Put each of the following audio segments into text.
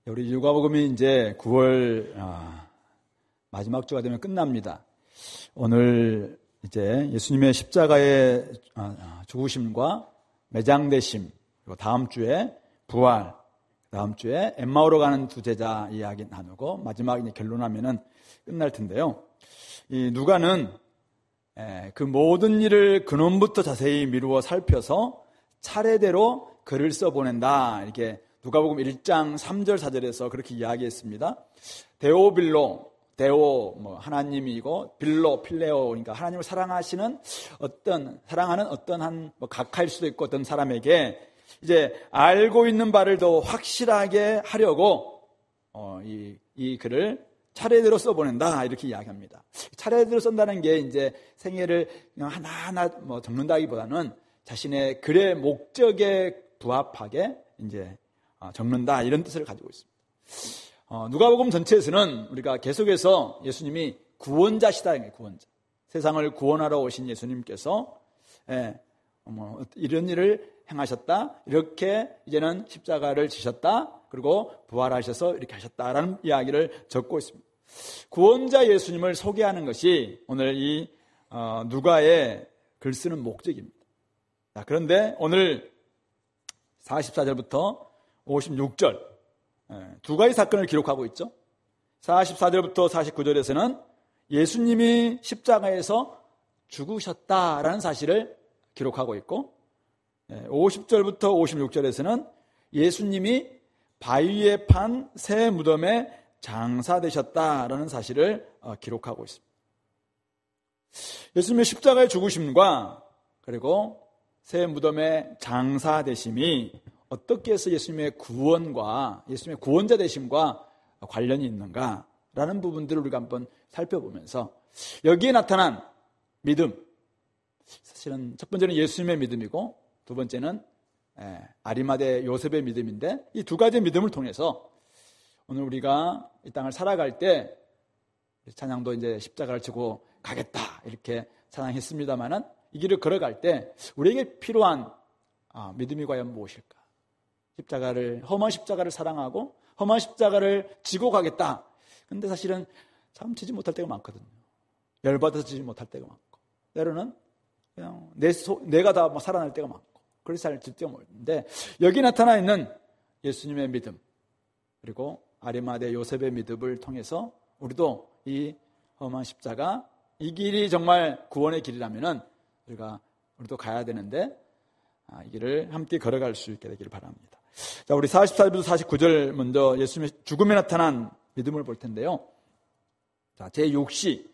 우리 누가복음이 이제 9월 마지막 주가 되면 끝납니다. 오늘 이제 예수님의 십자가의 죽으심과 매장되심, 그리고 다음 주에 부활, 다음 주에 엠마오로 가는 두 제자 이야기 나누고 마지막 이제 결론하면은 끝날 텐데요. 이 누가는 그 모든 일을 근원부터 자세히 미루어 살펴서 차례대로 글을 써보낸다. 이렇게 누가복음 1장 3절 4절에서 그렇게 이야기했습니다. 데오빌로, 데오 하나님이고 빌로 필레오, 그러니까 하나님을 사랑하시는 사랑하는 어떤 한 각하일 수도 있고 어떤 사람에게 이제 알고 있는 바를 더 확실하게 하려고 이 글을 차례대로 써보낸다 이렇게 이야기합니다. 차례대로 쓴다는 게 이제 생애를 그냥 하나하나 적는다기보다는 자신의 글의 목적에 부합하게 이제 적는다 이런 뜻을 가지고 있습니다. 누가복음 전체에서는 우리가 계속해서 예수님이 구원자시다, 구원자. 세상을 구원하러 오신 예수님께서 이런 일을 행하셨다. 이렇게 이제는 십자가를 지셨다. 그리고 부활하셔서 이렇게 하셨다라는 이야기를 적고 있습니다. 구원자 예수님을 소개하는 것이 오늘 이 누가의 글 쓰는 목적입니다. 자, 그런데 오늘 44절부터 56절 두 가지 사건을 기록하고 있죠. 44절부터 49절에서는 예수님이 십자가에서 죽으셨다라는 사실을 기록하고 있고 50절부터 56절에서는 예수님이 바위에 판 새 무덤에 장사되셨다라는 사실을 기록하고 있습니다. 예수님의 십자가의 죽으심과 그리고 새 무덤의 장사되심이 어떻게 해서 예수님의 구원과 예수님의 구원자 되심과 관련이 있는가라는 부분들을 우리가 한번 살펴보면서 여기에 나타난 믿음, 사실은 첫 번째는 예수님의 믿음이고 두 번째는 아리마대 요셉의 믿음인데 이 두 가지 믿음을 통해서 오늘 우리가 이 땅을 살아갈 때 찬양도 이제 십자가를 지고 가겠다 이렇게 찬양했습니다만은 이 길을 걸어갈 때 우리에게 필요한 믿음이 과연 무엇일까? 험한 십자가를 사랑하고 험한 십자가를 지고 가겠다. 근데 사실은 참 지지 못할 때가 많거든요. 열받아서 지지 못할 때가 많고 때로는 그냥 내가 다 살아날 때가 많고 그래서 잘 질 때가 많은데 여기 나타나 있는 예수님의 믿음 그리고 아리마대 요셉의 믿음을 통해서 우리도 이 험한 십자가 이 길이 정말 구원의 길이라면은 우리도 가야 되는데 이 길을 함께 걸어갈 수 있게 되기를 바랍니다. 자, 우리 44절부터 49절 먼저 예수님의 죽음에 나타난 믿음을 볼 텐데요. 자, 제6시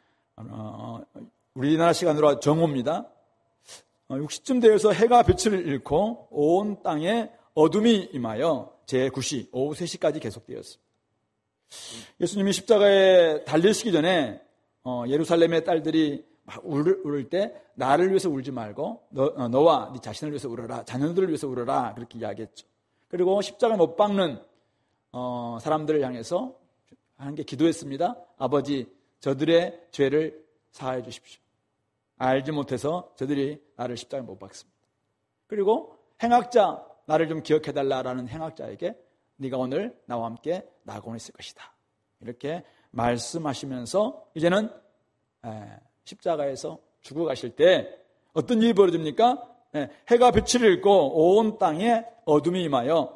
우리나라 시간으로 정오입니다. 6시쯤 되어서 해가 빛을 잃고 온 땅에 어둠이 임하여 제9시 오후 3시까지 계속되었습니다. 예수님이 십자가에 달리시기 전에 예루살렘의 딸들이 막 울을 때 나를 위해서 울지 말고 너와 네 자신을 위해서 울어라, 자녀들을 위해서 울어라 그렇게 이야기했죠. 그리고 십자가 못 박는 사람들을 향해서 하는 게 기도했습니다. 아버지, 저들의 죄를 사하여 주십시오. 알지 못해서 저들이 나를 십자가에 못 박습니다. 그리고 행악자, 나를 좀 기억해달라라는 행악자에게 네가 오늘 나와 함께 낙원에 있을 것이다. 이렇게 말씀하시면서 이제는 십자가에서 죽어가실 때 어떤 일이 벌어집니까? 해가 빛을 잃고 온 땅에 어둠이 임하여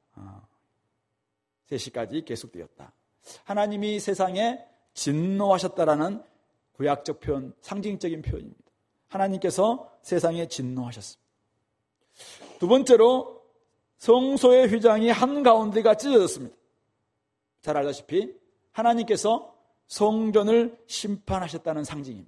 3시까지 계속되었다. 하나님이 세상에 진노하셨다라는 구약적 표현, 상징적인 표현입니다. 하나님께서 세상에 진노하셨습니다. 두 번째로 성소의 휘장이 한가운데가 찢어졌습니다. 잘 알다시피 하나님께서 성전을 심판하셨다는 상징입니다.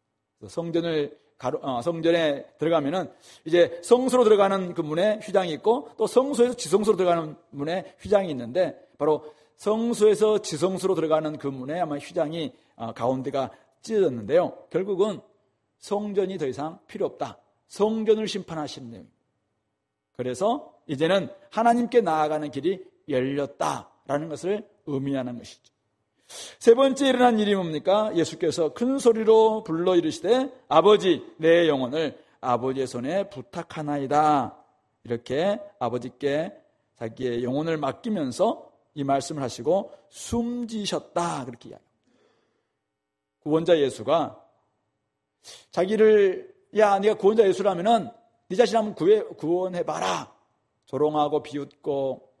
성전에 들어가면은 이제 성소로 들어가는 그 문에 휘장이 있고 또 성소에서 지성소로 들어가는 문에 휘장이 있는데 바로 성소에서 지성소로 들어가는 그 문에 아마 휘장이 가운데가 찢어졌는데요. 결국은 성전이 더 이상 필요 없다. 성전을 심판하시는 내용입니다. 그래서 이제는 하나님께 나아가는 길이 열렸다라는 것을 의미하는 것이죠. 세 번째 일어난 일이 뭡니까? 예수께서 큰 소리로 불러 이르시되 아버지 내 영혼을 아버지의 손에 부탁하나이다. 이렇게 아버지께 자기의 영혼을 맡기면서 이 말씀을 하시고 숨지셨다 그렇게 이야기합니다. 구원자 예수가 자기를 네가 구원자 예수라면은 네 자신 한번 구원해봐라. 조롱하고 비웃고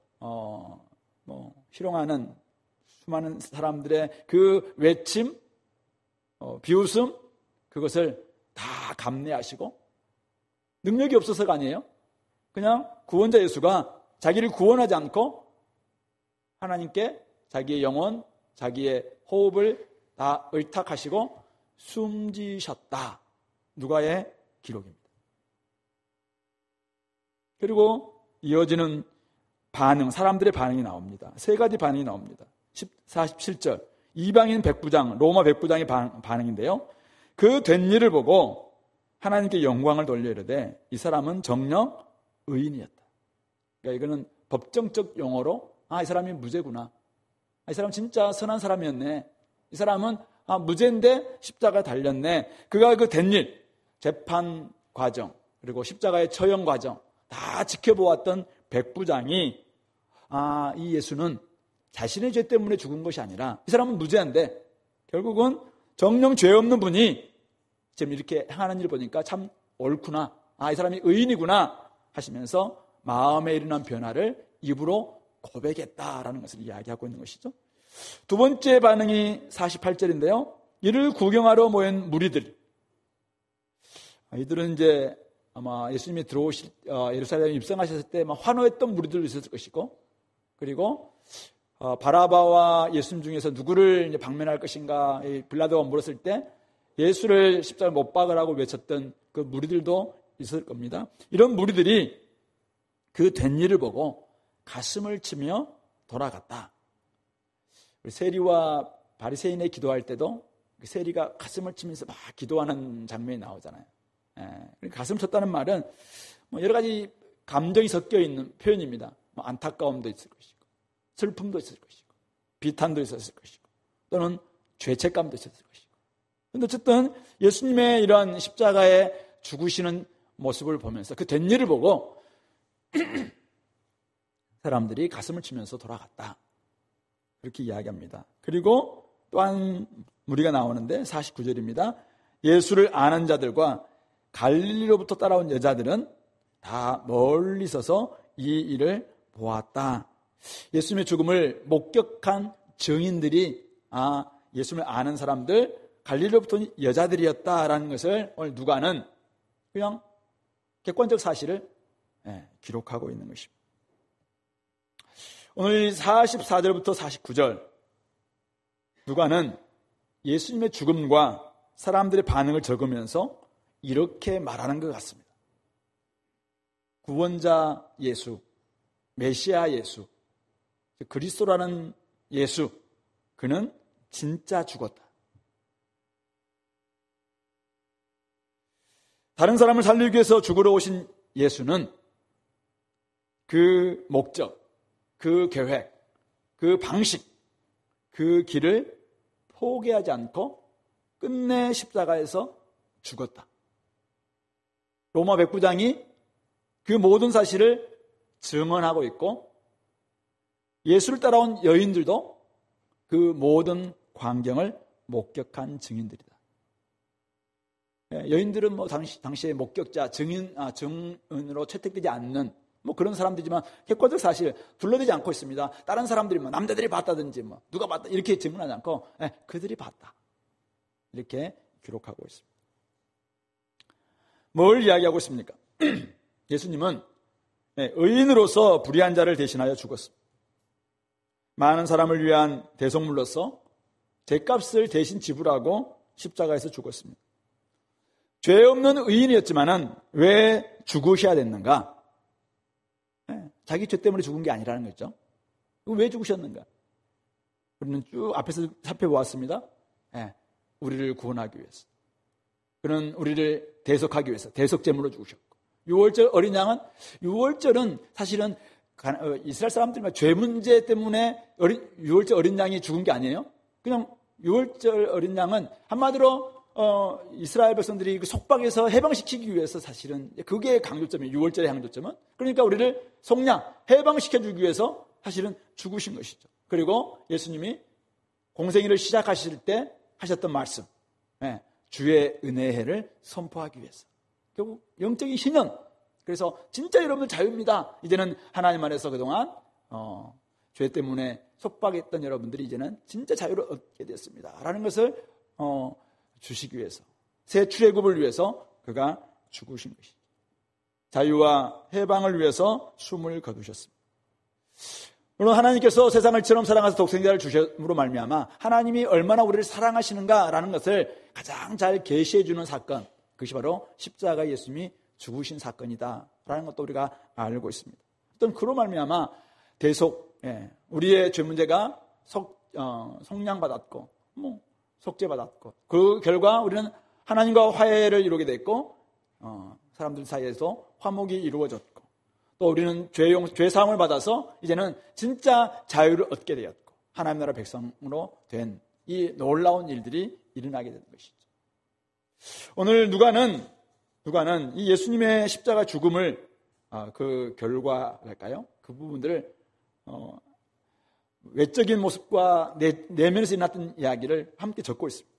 희롱하는 수많은 사람들의 그 외침, 비웃음, 그것을 다 감내하시고 능력이 없어서가 아니에요. 그냥 구원자 예수가 자기를 구원하지 않고 하나님께 자기의 영혼, 자기의 호흡을 다 의탁하시고 숨지셨다. 누가의 기록입니다. 그리고 이어지는 반응, 사람들의 반응이 나옵니다. 세 가지 반응이 나옵니다. 47절 이방인 백부장, 로마 백부장의 반응인데요. 그 된 일을 보고 하나님께 영광을 돌려 이르되 이 사람은 정녕 의인이었다. 그러니까 이거는 법정적 용어로 이 사람이 무죄구나. 이 사람 진짜 선한 사람이었네. 이 사람은 무죄인데 십자가에 달렸네. 그가 그 된 일, 재판 과정 그리고 십자가의 처형 과정 다 지켜보았던 백부장이 이 예수는 자신의 죄 때문에 죽은 것이 아니라 이 사람은 무죄한데 결국은 정녕 죄 없는 분이 지금 이렇게 행하는 일을 보니까 참 옳구나. 이 사람이 의인이구나 하시면서 마음에 일어난 변화를 입으로 고백했다라는 것을 이야기하고 있는 것이죠. 두 번째 반응이 48절인데요. 이를 구경하러 모인 무리들. 이들은 이제 아마 예수님이 예루살렘에 입성하셨을 때 환호했던 무리들도 있었을 것이고, 그리고 바라바와 예수님 중에서 누구를 이제 방면할 것인가 빌라도가 물었을 때 예수를 십자가에 못 박으라고 외쳤던 그 무리들도 있을 겁니다. 이런 무리들이 그 된 일을 보고 가슴을 치며 돌아갔다. 세리와 바리새인의 기도할 때도 세리가 가슴을 치면서 막 기도하는 장면이 나오잖아요. 가슴을 쳤다는 말은 여러 가지 감정이 섞여 있는 표현입니다. 안타까움도 있을 것이고, 슬픔도 있을 것이고, 비탄도 있었을 것이고, 또는 죄책감도 있었을 것이고. 그런데 어쨌든 예수님의 이러한 십자가에 죽으시는 모습을 보면서 그 된 일을 보고 사람들이 가슴을 치면서 돌아갔다. 그렇게 이야기합니다. 그리고 또한 무리가 나오는데 49절입니다. 예수를 아는 자들과 갈릴리로부터 따라온 여자들은 다 멀리 서서 이 일을 보았다. 예수님의 죽음을 목격한 증인들이 예수님을 아는 사람들, 갈릴리로부터 여자들이었다라는 것을 오늘 누가는 그냥 객관적 사실을 기록하고 있는 것입니다. 오늘 44절부터 49절 누가는 예수님의 죽음과 사람들의 반응을 적으면서 이렇게 말하는 것 같습니다. 구원자 예수, 메시아 예수, 그리스도라는 예수, 그는 진짜 죽었다. 다른 사람을 살리기 위해서 죽으러 오신 예수는 그 목적, 그 계획, 그 방식, 그 길을 포기하지 않고 끝내 십자가에서 죽었다. 로마 백부장이 그 모든 사실을 증언하고 있고 예수를 따라온 여인들도 그 모든 광경을 목격한 증인들이다. 여인들은 당시의 목격자, 증인으로 채택되지 않는 그런 사람들이지만 객관적 사실 둘러대지 않고 있습니다. 다른 사람들이 남자들이 봤다든지 누가 봤다 이렇게 증언하지 않고 그들이 봤다. 이렇게 기록하고 있습니다. 뭘 이야기하고 있습니까? 예수님은 의인으로서 불의한 자를 대신하여 죽었습니다. 많은 사람을 위한 대속물로서 죄값을 대신 지불하고 십자가에서 죽었습니다. 죄 없는 의인이었지만은 왜 죽으셔야 됐는가? 자기 죄 때문에 죽은 게 아니라는 거죠. 왜 죽으셨는가? 우리는 쭉 앞에서 살펴보았습니다. 우리를 구원하기 위해서. 그는 우리를 대속하기 위해서 대속제물로 죽으셨고, 유월절 어린 양은, 유월절은 사실은 이스라엘 사람들만 죄 문제 때문에 유월절 어린 양이 죽은 게 아니에요. 그냥 유월절 어린 양은 한마디로 이스라엘 백성들이 그 속박에서 해방시키기 위해서 사실은 그게 강조점이에요. 유월절의 강조점은. 그러니까 우리를 속량, 해방시켜주기 위해서 사실은 죽으신 것이죠. 그리고 예수님이 공생애를 시작하실 때 하셨던 말씀, 주의 은혜의 해를 선포하기 위해서. 결국 영적인 신현. 그래서 진짜 여러분들 자유입니다. 이제는 하나님 안에서 그동안 죄 때문에 속박했던 여러분들이 이제는 진짜 자유를 얻게 됐습니다 라는 것을 주시기 위해서, 새 출애굽을 위해서 그가 죽으신 것이죠. 자유와 해방을 위해서 숨을 거두셨습니다. 물론 하나님께서 세상을 처럼 사랑하사 독생자를 주심으로 말미암아 하나님이 얼마나 우리를 사랑하시는가라는 것을 가장 잘 계시해 주는 사건, 그것이 바로 십자가 예수님이 죽으신 사건이다라는 것도 우리가 알고 있습니다. 어떤 그로 말미암아 대속, 우리의 죄 문제가 속량받았고 속죄받았고 그 결과 우리는 하나님과 화해를 이루게 됐고 사람들 사이에서 화목이 이루어졌고 또 우리는 죄 사함을 받아서 이제는 진짜 자유를 얻게 되었고 하나님 나라 백성으로 된 이 놀라운 일들이 일어나게 되는 것이죠. 오늘 누가는 이 예수님의 십자가 죽음을 그 결과랄까요? 그 부분들을 외적인 모습과 내면에서 일어났던 이야기를 함께 적고 있습니다.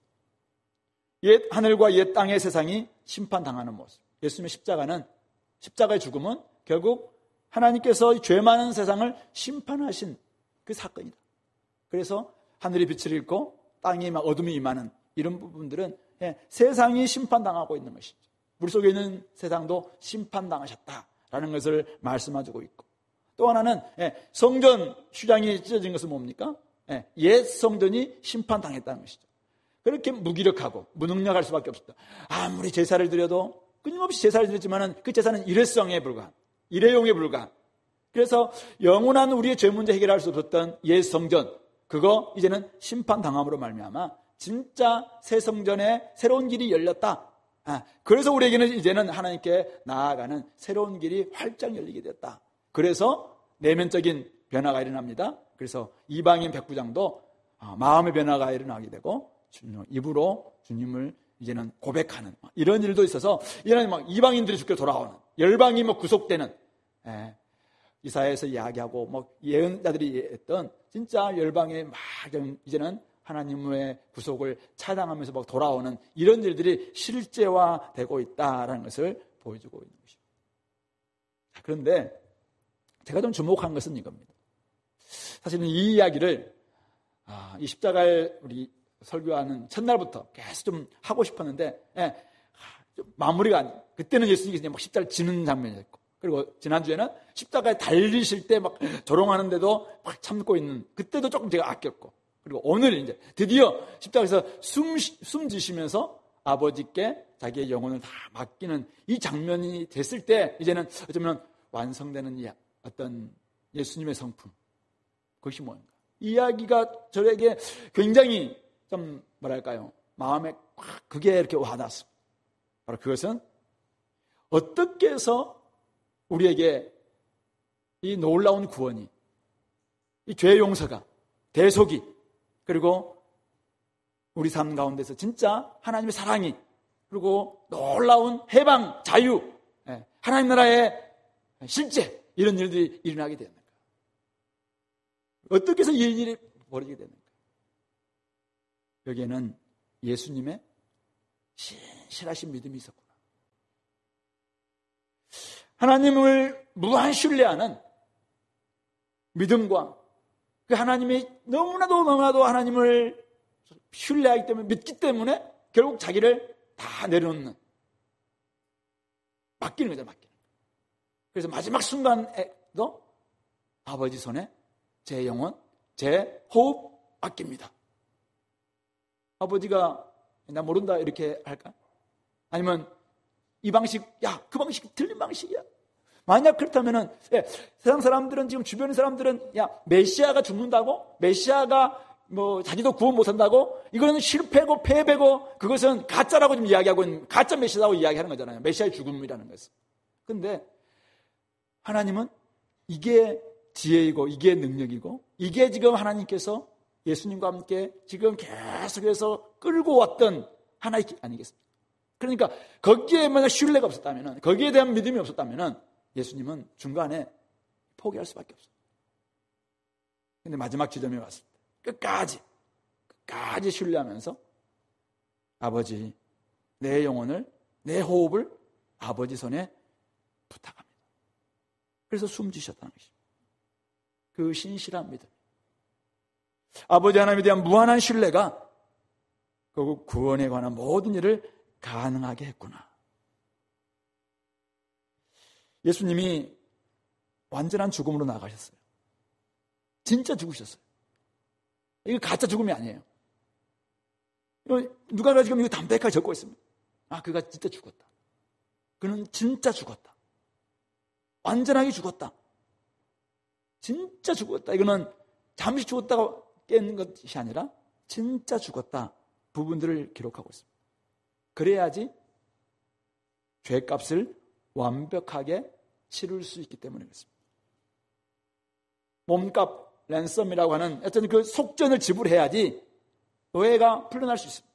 옛 하늘과 옛 땅의 세상이 심판당하는 모습. 예수님의 십자가의 죽음은 결국 하나님께서 죄 많은 세상을 심판하신 그 사건이다. 그래서 하늘이 빛을 잃고 땅이 막 어둠이 임하는 이런 부분들은 세상이 심판당하고 있는 것이죠. 물속에 있는 세상도 심판당하셨다라는 것을 말씀해주고 있고, 또 하나는 성전 휴장이 찢어진 것은 뭡니까? 옛 성전이 심판당했다는 것이죠. 그렇게 무기력하고 무능력할 수밖에 없었다. 아무리 제사를 드려도 끊임없이 제사를 드렸지만 그 제사는 일회성에 불과한, 일회용에 불과한, 그래서 영원한 우리의 죄 문제 해결할 수 없었던 옛 성전, 그거 이제는 심판당함으로 말미암아 진짜 새 성전에 새로운 길이 열렸다. 그래서 우리에게는 이제는 하나님께 나아가는 새로운 길이 활짝 열리게 됐다. 그래서 내면적인 변화가 일어납니다. 그래서 이방인 백부장도 마음의 변화가 일어나게 되고 입으로 주님을 이제는 고백하는 이런 일도 있어서 이제는 막 이방인들이 주께 돌아오는, 열방이 구속되는, 이사야에서 이야기하고 예언자들이 했던 진짜 열방에 막 이제는 하나님의 구속을 찬양하면서 돌아오는 이런 일들이 실제화되고 있다라는 것을 보여주고 있는 것입니다. 그런데 제가 좀 주목한 것은 이겁니다. 사실은 이 이야기를 이 십자가를 우리 설교하는 첫날부터 계속 좀 하고 싶었는데 좀 마무리가 안 돼요. 그때는 예수님이 막 십자가를 지는 장면이었고, 그리고 지난주에는 십자가에 달리실 때 막 조롱하는데도 막 참고 있는, 그때도 조금 제가 아꼈고, 그리고 오늘 이제 드디어 십자가에서 숨 지시면서 아버지께 자기의 영혼을 다 맡기는 이 장면이 됐을 때 이제는 어쩌면 완성되는 어떤 예수님의 성품, 그것이 뭔가, 이야기가 저에게 굉장히 좀 마음에 꽉 그게 이렇게 와닿았습니다. 바로 그것은 어떻게 해서 우리에게 이 놀라운 구원이, 이 죄 용서가, 대속이, 그리고 우리 삶 가운데서 진짜 하나님의 사랑이, 그리고 놀라운 해방, 자유, 하나님 나라의 실제, 이런 일들이 일어나게 되는가? 어떻게 해서 이 일이 벌어지게 되는가? 여기에는 예수님의 신실하신 믿음이 있었구나. 하나님을 무한 신뢰하는 믿음과 그 하나님이 너무나도 하나님을 신뢰하기 때문에, 믿기 때문에 결국 자기를 다 내려놓는, 맡기는 거죠, 맡기는. 그래서 마지막 순간에도 아버지 손에 제 영혼, 제 호흡 맡깁니다. 아버지가 나 모른다 이렇게 할까? 아니면 이 방식, 그 방식 틀린 방식이야. 만약 그렇다면은, 세상 사람들은, 지금 주변의 사람들은, 메시아가 죽는다고? 메시아가 자기도 구원 못한다고? 이거는 실패고 패배고, 그것은 가짜라고 좀 이야기하고 있는, 가짜 메시아라고 이야기하는 거잖아요. 메시아의 죽음이라는 것은. 근데, 하나님은 이게 지혜이고, 이게 능력이고, 이게 지금 하나님께서 예수님과 함께 지금 계속해서 끌고 왔던 하나의 길 아니겠습니까? 그러니까 거기에 만약 신뢰가 없었다면, 거기에 대한 믿음이 없었다면 예수님은 중간에 포기할 수밖에 없어요. 근데 마지막 지점에 왔을 때 끝까지 신뢰하면서 아버지, 내 영혼을, 내 호흡을 아버지 손에 부탁합니다. 그래서 숨지셨다는 것입니다. 그 신실한 믿음. 아버지 하나님에 대한 무한한 신뢰가 결국 구원에 관한 모든 일을 가능하게 했구나. 예수님이 완전한 죽음으로 나가셨어요. 진짜 죽으셨어요. 이거 가짜 죽음이 아니에요. 누가가 지금 이거 담백하게 적고 있습니다. 아, 그가 진짜 죽었다. 그는 진짜 죽었다. 완전하게 죽었다. 진짜 죽었다. 이거는 잠시 죽었다가 깨는 것이 아니라 진짜 죽었다. 부분들을 기록하고 있습니다. 그래야지 죄값을 완벽하게 치를 수 있기 때문에 그렇습니다. 몸값, 랜섬이라고 하는 어떤 그 속전을 지불해야지 노예가 풀려날 수 있습니다.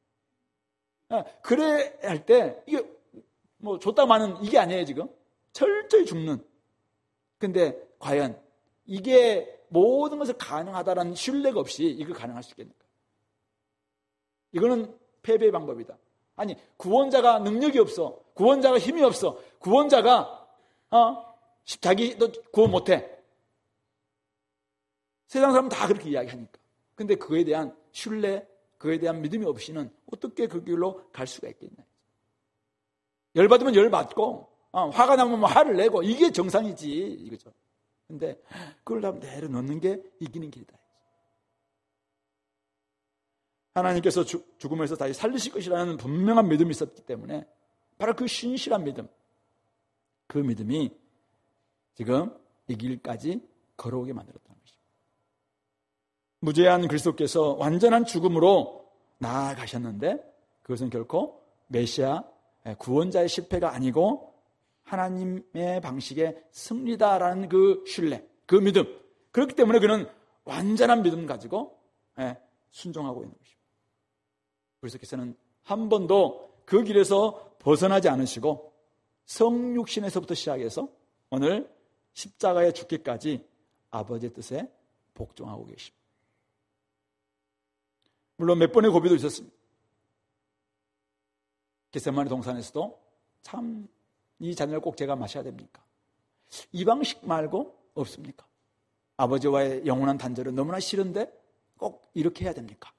그래 할 때 이게 뭐 줬다고 하는 이게 아니에요. 지금 철저히 죽는. 근데 과연 이게 모든 것을 가능하다라는 신뢰가 없이 이거 가능할 수 있겠는가? 이거는 패배의 방법이다. 아니, 구원자가 능력이 없어, 구원자가 힘이 없어, 구원자가 자기도 구원 못해. 세상 사람은 다 그렇게 이야기하니까. 근데 그거에 대한 신뢰, 그거에 대한 믿음이 없이는 어떻게 그 길로 갈 수가 있겠냐. 열받으면 열받고, 화가 나면 화를 내고, 이게 정상이지, 이거죠. 근데 그걸 다 내려놓는 게 이기는 길이다. 하나님께서 죽음에서 다시 살리실 것이라는 분명한 믿음이 있었기 때문에 바로 그 신실한 믿음, 그 믿음이 지금 이 길까지 걸어오게 만들었다는 것입니다. 무죄한 그리스도께서 완전한 죽음으로 나아가셨는데 그것은 결코 메시아 구원자의 실패가 아니고 하나님의 방식의 승리다라는 그 신뢰, 그 믿음. 그렇기 때문에 그는 완전한 믿음 가지고 순종하고 있는 것입니다. 그리스도께서는 한 번도 그 길에서 벗어나지 않으시고 성육신에서부터 시작해서 오늘 십자가에 죽기까지 아버지의 뜻에 복종하고 계십니다. 물론 몇 번의 고비도 있었습니다. 겟세마네 동산에서도 참 이 잔을 꼭 제가 마셔야 됩니까? 이 방식 말고 없습니까? 아버지와의 영원한 단절은 너무나 싫은데 꼭 이렇게 해야 됩니까?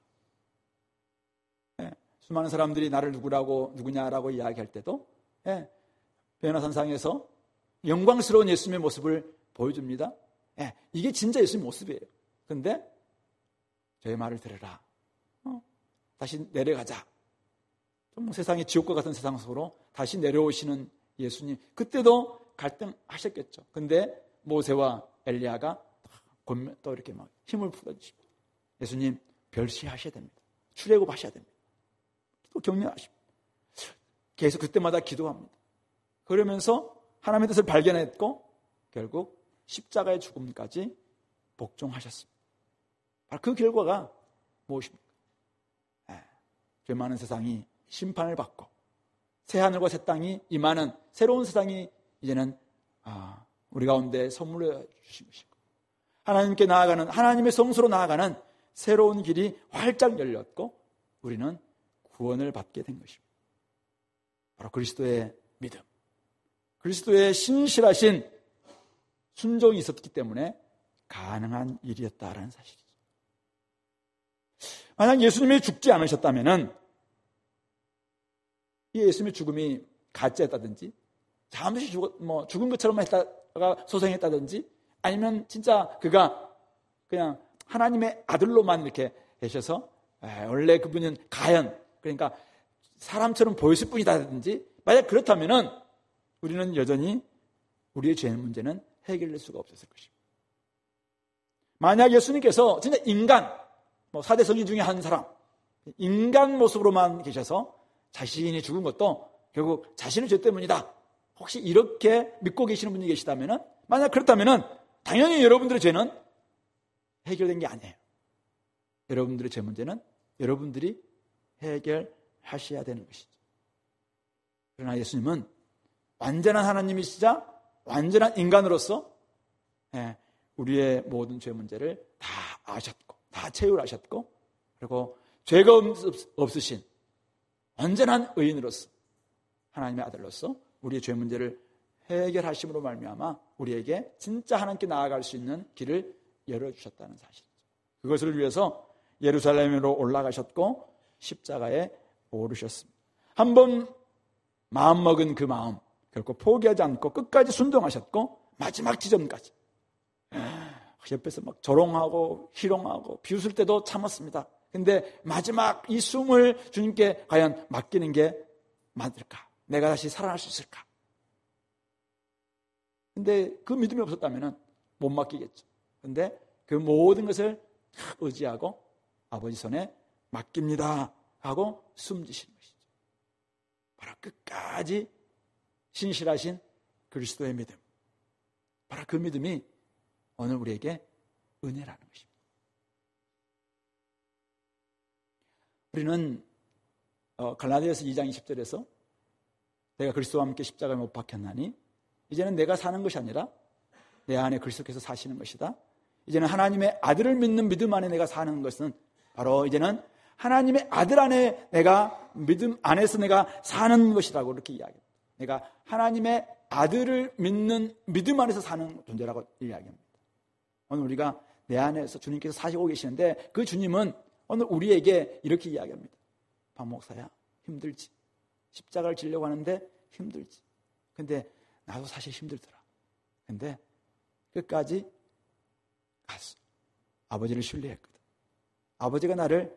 수많은 사람들이 나를 누구냐라고 이야기할 때도 변화산상에서 영광스러운 예수님의 모습을 보여줍니다. 이게 진짜 예수님 모습이에요. 그런데 저의 말을 들으라. 다시 내려가자. 좀 세상의 지옥과 같은 세상 속으로 다시 내려오시는 예수님. 그때도 갈등하셨겠죠. 근데 모세와 엘리야가 또 이렇게 막 힘을 풀어주십니다. 예수님 별시하셔야 됩니다. 출애굽하셔야 됩니다. 또 격려하십니다. 계속 그때마다 기도합니다. 그러면서 하나님의 뜻을 발견했고 결국 십자가의 죽음까지 복종하셨습니다. 바로 그 결과가 무엇입니까? 죄 많은 세상이 심판을 받고 새하늘과 새 땅이 임하는 새로운 세상이 이제는 우리 가운데 선물로 주신 것이고 하나님께 나아가는 하나님의 성소로 나아가는 새로운 길이 활짝 열렸고 우리는 구원을 받게 된 것입니다. 바로 그리스도의 믿음, 그리스도의 신실하신 순종이 있었기 때문에 가능한 일이었다라는 사실이죠. 만약 예수님이 죽지 않으셨다면 이 예수님의 죽음이 가짜였다든지 잠시 죽은 것처럼 했다가 소생했다든지 아니면 진짜 그가 그냥 하나님의 아들로만 이렇게 계셔서 원래 그분은 가연 그러니까 사람처럼 보였을 뿐이다든지 만약 그렇다면 우리는 여전히 우리의 죄 문제는 해결될 수가 없었을 것입니다. 만약 예수님께서 진짜 인간 4대 성인 중에 한 사람 인간 모습으로만 계셔서 자신이 죽은 것도 결국 자신의 죄 때문이다. 혹시 이렇게 믿고 계시는 분이 계시다면 만약 그렇다면 당연히 여러분들의 죄는 해결된 게 아니에요. 여러분들의 죄 문제는 여러분들이 해결하셔야 되는 것이죠. 그러나 예수님은 완전한 하나님이시자 완전한 인간으로서 우리의 모든 죄 문제를 다 아셨고 다 채울하셨고 그리고 죄가 없으신 온전한 의인으로서 하나님의 아들로서 우리의 죄 문제를 해결하심으로 말미암아 우리에게 진짜 하나님께 나아갈 수 있는 길을 열어주셨다는 사실이죠. 그것을 위해서 예루살렘으로 올라가셨고 십자가에 오르셨습니다. 한번 마음먹은 그 마음 결코 포기하지 않고 끝까지 순종하셨고 마지막 지점까지 옆에서 막 조롱하고 희롱하고 비웃을 때도 참았습니다. 근데 마지막 이 숨을 주님께 과연 맡기는 게 맞을까? 내가 다시 살아날 수 있을까? 근데 그 믿음이 없었다면 못 맡기겠죠. 근데 그 모든 것을 의지하고 아버지 손에 맡깁니다 하고 숨지시는 것이죠. 바로 끝까지 신실하신 그리스도의 믿음. 바로 그 믿음이 오늘 우리에게 은혜라는 것입니다. 우리는 갈라디아서 2장 20절에서 내가 그리스도와 함께 십자가에 못 박혔나니 이제는 내가 사는 것이 아니라 내 안에 그리스도께서 사시는 것이다. 이제는 하나님의 아들을 믿는 믿음 안에 내가 사는 것은 바로 이제는 하나님의 아들 안에 내가 믿음 안에서 내가 사는 것이라고 이렇게 이야기합니다. 내가 하나님의 아들을 믿는 믿음 안에서 사는 존재라고 이야기합니다. 오늘 우리가 내 안에서 주님께서 사시고 계시는데 그 주님은 오늘 우리에게 이렇게 이야기합니다. 박 목사야 힘들지. 십자가를 지려고 하는데 힘들지. 근데 나도 사실 힘들더라. 근데 끝까지 갔어. 아버지를 신뢰했거든. 아버지가 나를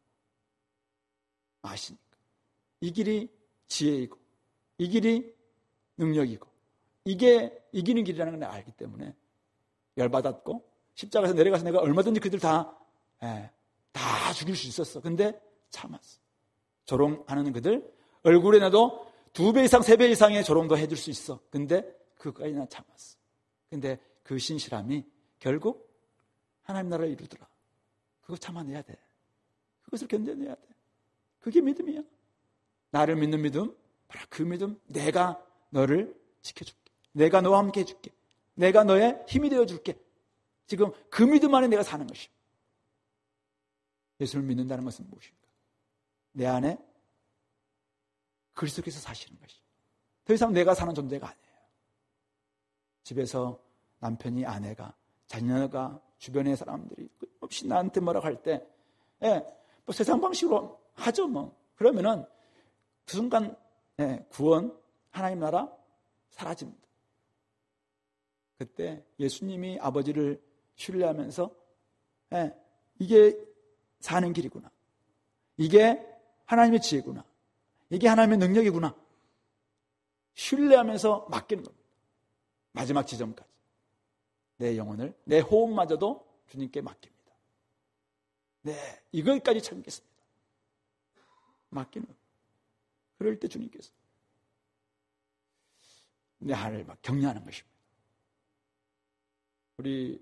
아시니까. 이 길이 지혜이고 이 길이 능력이고 이게 이기는 길이라는 걸 내가 알기 때문에 열받았고 십자가에서 내려가서 내가 얼마든지 그들 다 죽일 수 있었어. 근데 참았어. 조롱하는 그들 얼굴에 나도 2배 이상 3배 이상의 조롱도 해줄 수 있어. 근데 그것까지 난 참았어. 근데 그 신실함이 결국 하나님 나라를 이루더라. 그거 참아내야 돼. 그것을 견뎌내야 돼. 그게 믿음이야. 나를 믿는 믿음, 바로 그 믿음. 내가 너를 지켜줄게. 내가 너와 함께 해줄게. 내가 너의 힘이 되어줄게. 지금 그 믿음 안에 내가 사는 것이야. 예수를 믿는다는 것은 무엇인가? 내 안에 그리스도께서 사시는 것이야. 더 이상 내가 사는 존재가 아니에요. 집에서 남편이, 아내가, 자녀가, 주변의 사람들이 없이 나한테 뭐라고 할 때, 뭐 세상 방식으로 하죠, 뭐. 그러면은 그 순간, 구원, 하나님 나라 사라집니다. 그때 예수님이 아버지를 신뢰하면서, 이게 사는 길이구나. 이게 하나님의 지혜구나. 이게 하나님의 능력이구나. 신뢰하면서 맡기는 겁니다. 마지막 지점까지. 내 영혼을, 내 호흡마저도 주님께 맡깁니다. 네, 이것까지 참겠습니다. 맡기는 겁니다. 그럴 때 주님께서 내 안을 막 격려하는 것입니다. 우리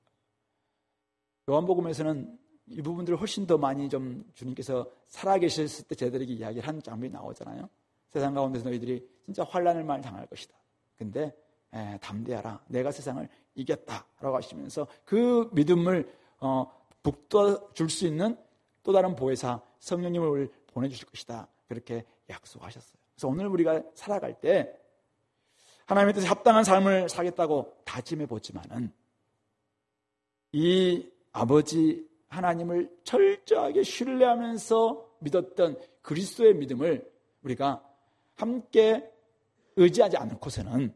요한복음에서는 이 부분들을 훨씬 더 많이 좀 주님께서 살아계셨을 때 저희들에게 이야기를 한 장면이 나오잖아요. 세상 가운데서 너희들이 진짜 환난을 많이 당할 것이다. 근데 담대하라. 내가 세상을 이겼다라고 하시면서 그 믿음을 북돋줄 수 있는 또 다른 보혜사 성령님을 보내주실 것이다. 그렇게 약속하셨어요. 그래서 오늘 우리가 살아갈 때 하나님의 뜻에 합당한 삶을 살겠다고 다짐해 보지만은 이 아버지 하나님을 철저하게 신뢰하면서 믿었던 그리스도의 믿음을 우리가 함께 의지하지 않고서는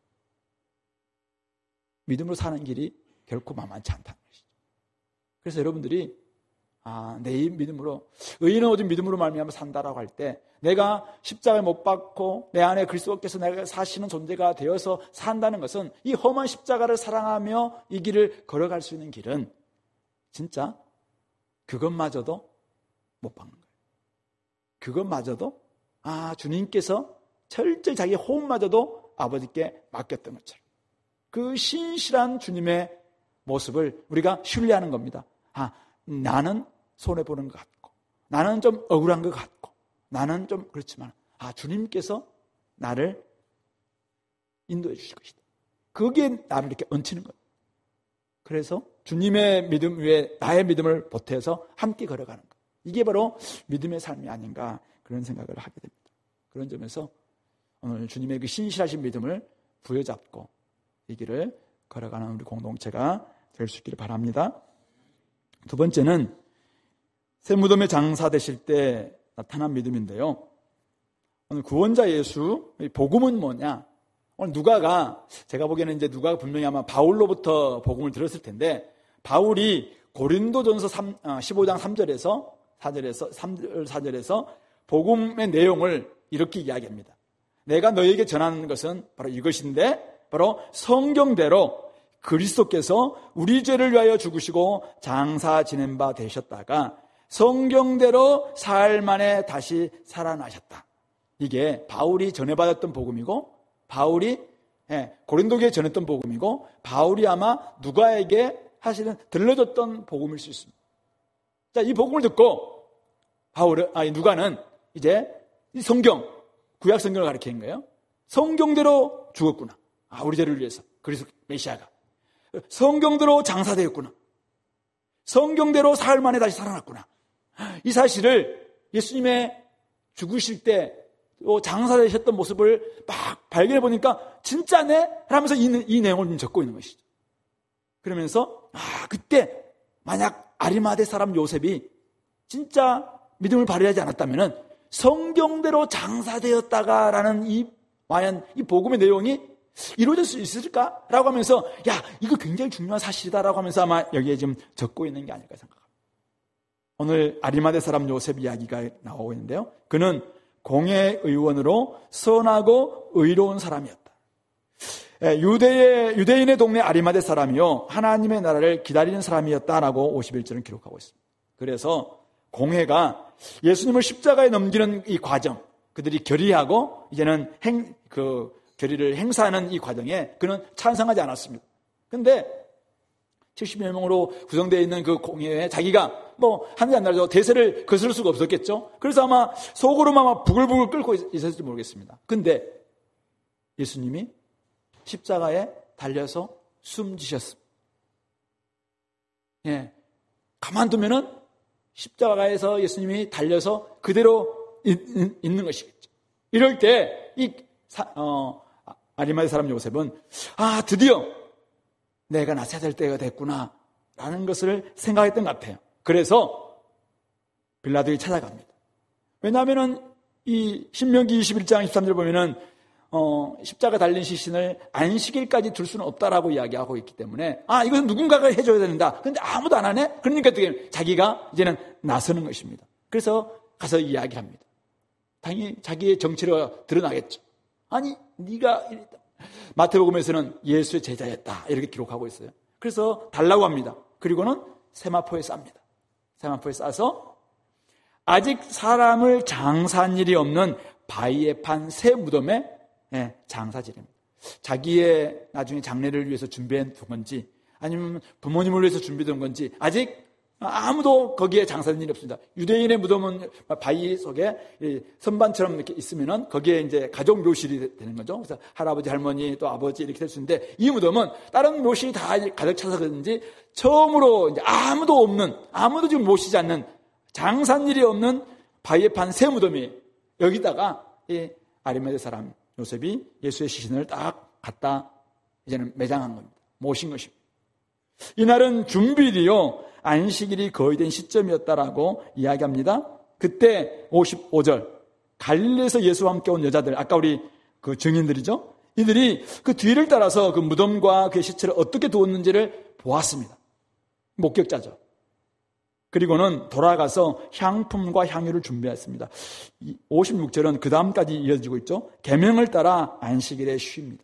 믿음으로 사는 길이 결코 만만치 않다는 것이죠. 그래서 여러분들이 내 믿음으로, 의인은 오직 믿음으로 말미암아 산다라고 할 때 내가 십자가에 못 박고 내 안에 그리스도께서 내가 사시는 존재가 되어서 산다는 것은 이 험한 십자가를 사랑하며 이 길을 걸어갈 수 있는 길은 진짜 그것마저도 못 박는 거예요. 그것마저도 주님께서 철저히 자기 호흡마저도 아버지께 맡겼던 것처럼 그 신실한 주님의 모습을 우리가 신뢰하는 겁니다. 나는 손해보는 것 같고 나는 좀 억울한 것 같고 나는 좀 그렇지만 주님께서 나를 인도해 주실 것이다. 그게 나를 이렇게 얹히는 거예요. 그래서 주님의 믿음 위에 나의 믿음을 보태서 함께 걸어가는 것. 이게 바로 믿음의 삶이 아닌가 그런 생각을 하게 됩니다. 그런 점에서 오늘 주님의 그 신실하신 믿음을 부여잡고 이 길을 걸어가는 우리 공동체가 될 수 있기를 바랍니다. 두 번째는 새 무덤에 장사 되실 때 나타난 믿음인데요. 오늘 구원자 예수, 복음은 뭐냐? 오늘 누가가, 제가 보기에는 이제 누가가 분명히 아마 바울로부터 복음을 들었을 텐데, 바울이 고린도전서 15장 3절에서 4절에서 복음의 내용을 이렇게 이야기합니다. 내가 너에게 전하는 것은 바로 이것인데, 바로 성경대로 그리스도께서 우리 죄를 위하여 죽으시고 장사 지낸 바 되셨다가 성경대로 사흘 만에 다시 살아나셨다. 이게 바울이 전해받았던 복음이고, 바울이 고린도교에 전했던 복음이고, 바울이 아마 누가에게 사실은 들려줬던 복음일 수 있습니다. 자, 이 복음을 듣고 누가는 이제 이 성경, 구약 성경을 가르치는 거예요. 성경대로 죽었구나. 우리 죄를 위해서. 그리스도 메시아가. 성경대로 장사되었구나. 성경대로 사흘 만에 다시 살아났구나. 이 사실을 예수님의 죽으실 때 장사되셨던 모습을 막 발견해 보니까 진짜네? 하면서 이 내용을 적고 있는 것이죠. 그러면서 그때 만약 아리마대 사람 요셉이 진짜 믿음을 발휘하지 않았다면 성경대로 장사되었다가라는 과연 이 복음의 내용이 이루어질 수 있을까라고 하면서 이거 굉장히 중요한 사실이다라고 하면서 아마 여기에 지금 적고 있는 게 아닐까 생각합니다. 오늘 아리마대 사람 요셉 이야기가 나오고 있는데요. 그는 공회의원으로 선하고 의로운 사람이었다. 유대인의 동네 아리마대 사람이요 하나님의 나라를 기다리는 사람이었다라고 51절은 기록하고 있습니다. 그래서 공회가 예수님을 십자가에 넘기는 이 과정, 그들이 결의하고 이제는 결의를 행사하는 이 과정에 그는 찬성하지 않았습니다. 그런데 70여 명으로 구성되어 있는 그 공회에 자기가 하는지 안 나죠. 대세를 거스를 수가 없었겠죠. 그래서 아마 속으로만 아마 부글부글 끓고 있었을지 모르겠습니다. 근데 예수님이 십자가에 달려서 숨지셨습니다. 가만두면은 십자가에서 예수님이 달려서 그대로 있는 것이겠죠. 이럴 때 아리마대 사람 요셉은 드디어 내가 나서야 될 때가 됐구나 라는 것을 생각했던 것 같아요. 그래서 빌라도에 찾아갑니다. 왜냐하면 이 신명기 21장 13절 보면은 십자가 달린 시신을 안식일까지 둘 수는 없다라고 이야기하고 있기 때문에 이것은 누군가가 해줘야 된다. 그런데 아무도 안 하네? 그러니까 자기가 이제는 나서는 것입니다. 그래서 가서 이야기를 합니다. 당연히 자기의 정체가 드러나겠죠. 네가 마태복음에서는 예수의 제자였다 이렇게 기록하고 있어요. 그래서 달라고 합니다. 그리고는 세마포에 쌉니다. 세마포에 싸서 아직 사람을 장사한 일이 없는 바위에 판 새 무덤에 장사지냅니다. 자기의 나중에 장례를 위해서 준비한 건지 아니면 부모님을 위해서 준비된 건지 아직 아무도 거기에 장사된 일이 없습니다. 유대인의 무덤은 바위 속에 선반처럼 이렇게 있으면은 거기에 이제 가족 묘실이 되는 거죠. 그래서 할아버지, 할머니, 또 아버지 이렇게 될 수 있는데 이 무덤은 다른 묘실이 다 가득 차서 그런지 처음으로 이제 아무도 지금 모시지 않는 장사한 일이 없는 바위에 판 새 무덤이 여기다가 이 아리마대 사람 요셉이 예수의 시신을 딱 갖다 이제는 매장한 겁니다. 모신 것입니다. 이날은 준비일이요 안식일이 거의 된 시점이었다라고 이야기합니다. 그때 55절 갈릴리에서 예수와 함께 온 여자들, 아까 우리 그 증인들이죠. 이들이 그 뒤를 따라서 그 무덤과 그 시체를 어떻게 두었는지를 보았습니다. 목격자죠. 그리고는 돌아가서 향품과 향유를 준비했습니다. 56절은 그 다음까지 이어지고 있죠. 계명을 따라 안식일에 쉽니다.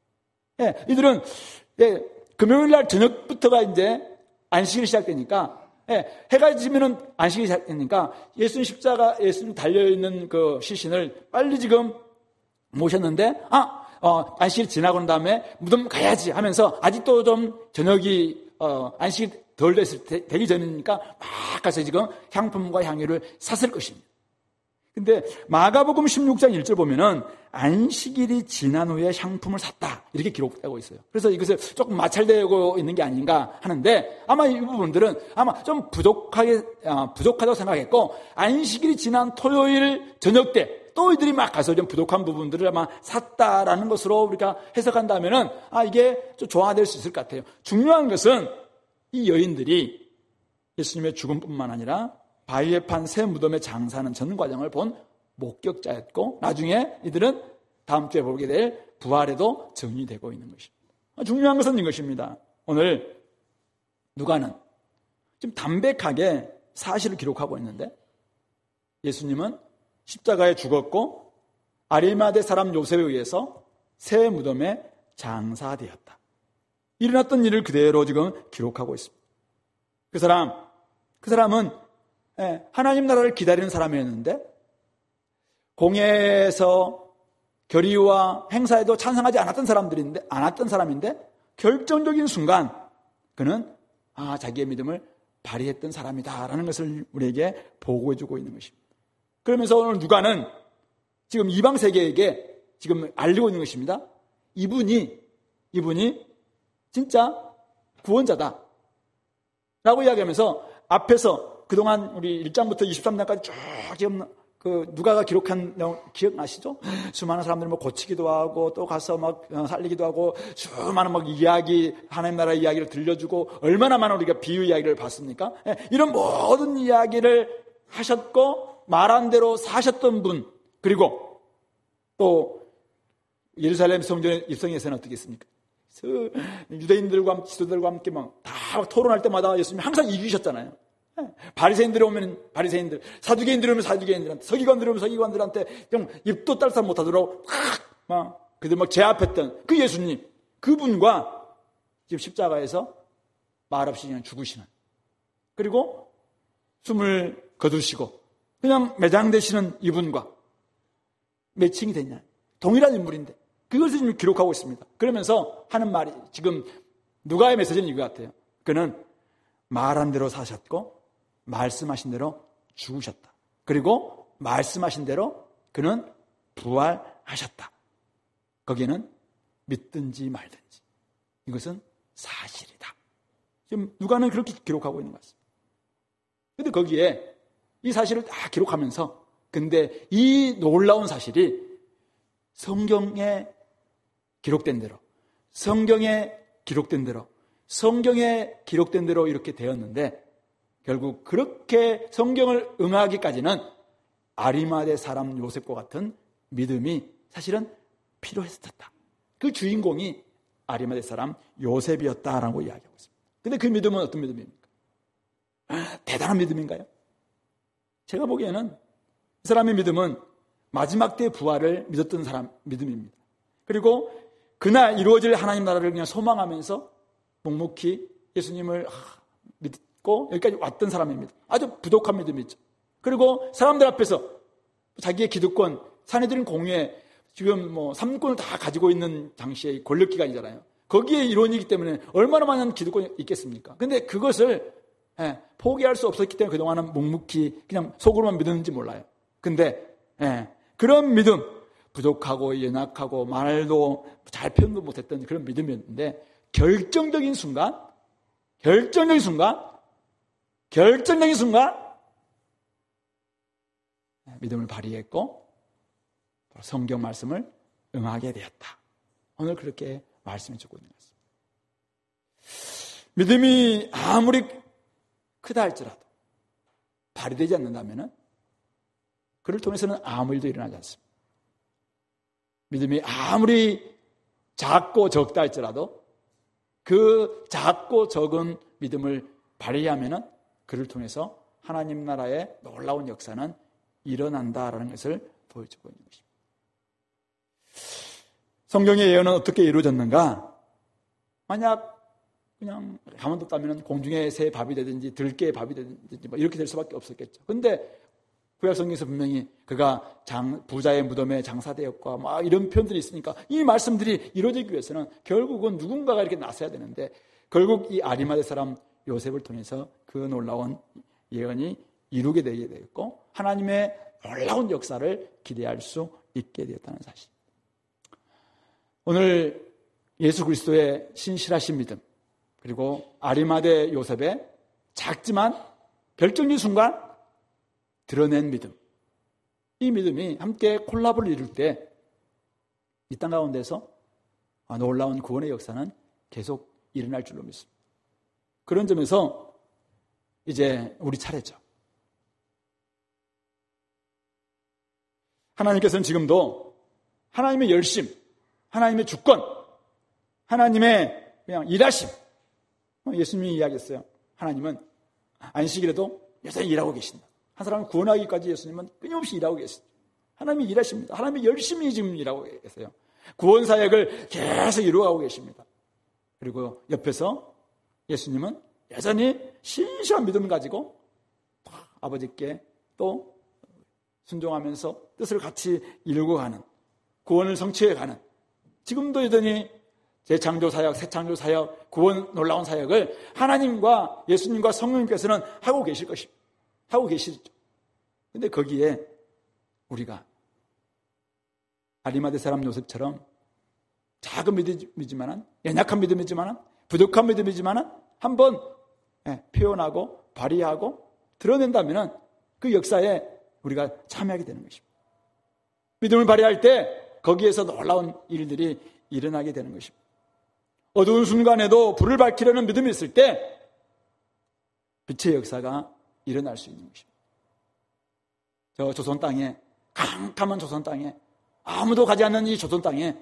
이들은 금요일 날 저녁부터가 이제 안식일이 시작되니까 해가 지면은 안식일이 시작되니까 예수님 달려있는 그 시신을 빨리 지금 모셨는데 안식일이 지나고 난 다음에 무덤 가야지 하면서 아직도 좀 저녁이 안식일이 덜 되기 전이니까 막 가서 지금 향품과 향유를 샀을 것입니다. 근데 마가복음 16장 1절 보면은 안식일이 지난 후에 향품을 샀다 이렇게 기록되고 있어요. 그래서 이것을 조금 마찰되고 있는 게 아닌가 하는데 아마 이 부분들은 아마 좀 부족하다고 생각했고 안식일이 지난 토요일 저녁 때 또 이들이 막 가서 좀 부족한 부분들을 아마 샀다라는 것으로 우리가 해석한다면은 이게 좀 조화될 수 있을 것 같아요. 중요한 것은 이 여인들이 예수님의 죽음뿐만 아니라 바위에 판 새 무덤에 장사하는 전 과정을 본 목격자였고 나중에 이들은 다음 주에 보게 될 부활에도 정의되고 있는 것입니다. 중요한 것은 이것입니다. 오늘 누가는 지금 담백하게 사실을 기록하고 있는데 예수님은 십자가에 죽었고 아리마대 사람 요셉에 의해서 새 무덤에 장사되었다. 일어났던 일을 그대로 지금 기록하고 있습니다. 그 사람은 하나님 나라를 기다리는 사람이었는데 공예에서 결의와 행사에도 찬성하지 않았던 사람인데 결정적인 순간 그는 자기의 믿음을 발휘했던 사람이다라는 것을 우리에게 보고해주고 있는 것입니다. 그러면서 오늘 누가는 지금 이방 세계에게 지금 알리고 있는 것입니다. 이분이 진짜 구원자다 라고 이야기하면서 앞에서 그동안 우리 1장부터 23장까지 쭉 지금 누가가 기록한 내용 기억나시죠? 수많은 사람들이 고치기도 하고 또 가서 살리기도 하고 수많은 이야기, 하나님 나라 이야기를 들려주고 얼마나 많은 우리가 비유 이야기를 봤습니까? 이런 모든 이야기를 하셨고 말한 대로 사셨던 분, 그리고 또 예루살렘 성전에 입성해서는 어떻게 했습니까? 유대인들과 지도들과 함께 다 토론할 때마다 예수님이 항상 이기셨잖아요. 바리새인들이 오면 바리새인들, 사두개인들이 오면 사두개인들한테, 서기관들이 오면 서기관들한테 좀 입도 딸싹 못하도록 그들 제압했던 그 예수님, 그분과 지금 십자가에서 말없이 그냥 죽으시는, 그리고 숨을 거두시고 그냥 매장되시는 이분과 매칭이 됐냐? 동일한 인물인데 그것을 지금 기록하고 있습니다. 그러면서 하는 말이 지금 누가의 메시지는 이거 같아요. 그는 말한 대로 사셨고 말씀하신 대로 죽으셨다. 그리고 말씀하신 대로 그는 부활하셨다. 거기에는 믿든지 말든지 이것은 사실이다. 지금 누가는 그렇게 기록하고 있는 것 같습니다. 그런데 거기에 이 사실을 다 기록하면서 근데 이 놀라운 사실이 성경에 기록된 대로 이렇게 되었는데 결국 그렇게 성경을 응하기까지는 아리마대 사람 요셉과 같은 믿음이 사실은 필요했었다. 그 주인공이 아리마대 사람 요셉이었다라고 이야기하고 있습니다. 그런데 그 믿음은 어떤 믿음입니까? 대단한 믿음인가요? 제가 보기에는 이 사람의 믿음은 마지막 때의 부활을 믿었던 사람 믿음입니다. 그리고 그날 이루어질 하나님 나라를 그냥 소망하면서 묵묵히 예수님을 믿고 여기까지 왔던 사람입니다. 아주 부족한 믿음이죠. 그리고 사람들 앞에서 자기의 기득권, 사내들인 공유에 지금 3권을 다 가지고 있는 당시의 권력기관이잖아요. 거기에 일원이기 때문에 얼마나 많은 기득권이 있겠습니까? 근데 그것을 포기할 수 없었기 때문에 그동안은 묵묵히 그냥 속으로만 믿었는지 몰라요. 근데 그런 믿음, 부족하고 연약하고 말도 잘 표현도 못했던 그런 믿음이었는데 결정적인 순간 믿음을 발휘했고 성경 말씀을 응하게 되었다. 오늘 그렇게 말씀해주고 있는 것 같습니다. 믿음이 아무리 크다 할지라도 발휘되지 않는다면 그를 통해서는 아무 일도 일어나지 않습니다. 믿음이 아무리 작고 적다 할지라도 그 작고 적은 믿음을 발휘하면 그를 통해서 하나님 나라의 놀라운 역사는 일어난다라는 것을 보여주고 있는 것입니다. 성경의 예언은 어떻게 이루어졌는가? 만약 그냥 가만히 뒀다면 공중의 새 밥이 되든지 들깨의 밥이 되든지 이렇게 될 수밖에 없었겠죠. 그런데 구약 성경에서 분명히 그가 부자의 무덤에 장사되었고 이런 표현들이 있으니까 이 말씀들이 이루어지기 위해서는 결국은 누군가가 이렇게 나서야 되는데 결국 이 아리마대 사람 요셉을 통해서 그 놀라운 예언이 이루게 되게 되었고 하나님의 놀라운 역사를 기대할 수 있게 되었다는 사실. 오늘 예수 그리스도의 신실하신 믿음, 그리고 아리마대 요셉의 작지만 결정적인 순간 드러낸 믿음, 이 믿음이 함께 콜라보를 이룰 때 이 땅 가운데서 놀라운 구원의 역사는 계속 일어날 줄로 믿습니다. 그런 점에서 이제 우리 차례죠. 하나님께서는 지금도 하나님의 열심, 하나님의 주권, 하나님의 그냥 일하심, 예수님이 이야기했어요. 하나님은 안식일에도 여전히 일하고 계신다. 한 사람을 구원하기까지 예수님은 끊임없이 일하고 계십니다. 하나님이 일하십니다. 하나님이 열심히 지금 일하고 계세요. 구원 사역을 계속 이루어가고 계십니다. 그리고 옆에서 예수님은 여전히 신실한 믿음을 가지고 아버지께 또 순종하면서 뜻을 같이 이루고 가는, 구원을 성취해 가는, 지금도 여전히 재창조 사역, 새창조 사역, 구원 놀라운 사역을 하나님과 예수님과 성령님께서는 하고 계실 것입니다. 하고 계시죠. 근데 거기에 우리가 아리마대 사람 요셉처럼 작은 믿음이지만, 연약한 믿음이지만, 부족한 믿음이지만 한번 표현하고 발휘하고 드러낸다면 그 역사에 우리가 참여하게 되는 것입니다. 믿음을 발휘할 때 거기에서 놀라운 일들이 일어나게 되는 것입니다. 어두운 순간에도 불을 밝히려는 믿음이 있을 때 빛의 역사가 일어날 수 있는 것입니다. 저 조선 땅에, 캄캄한 조선 땅에, 아무도 가지 않는 이 조선 땅에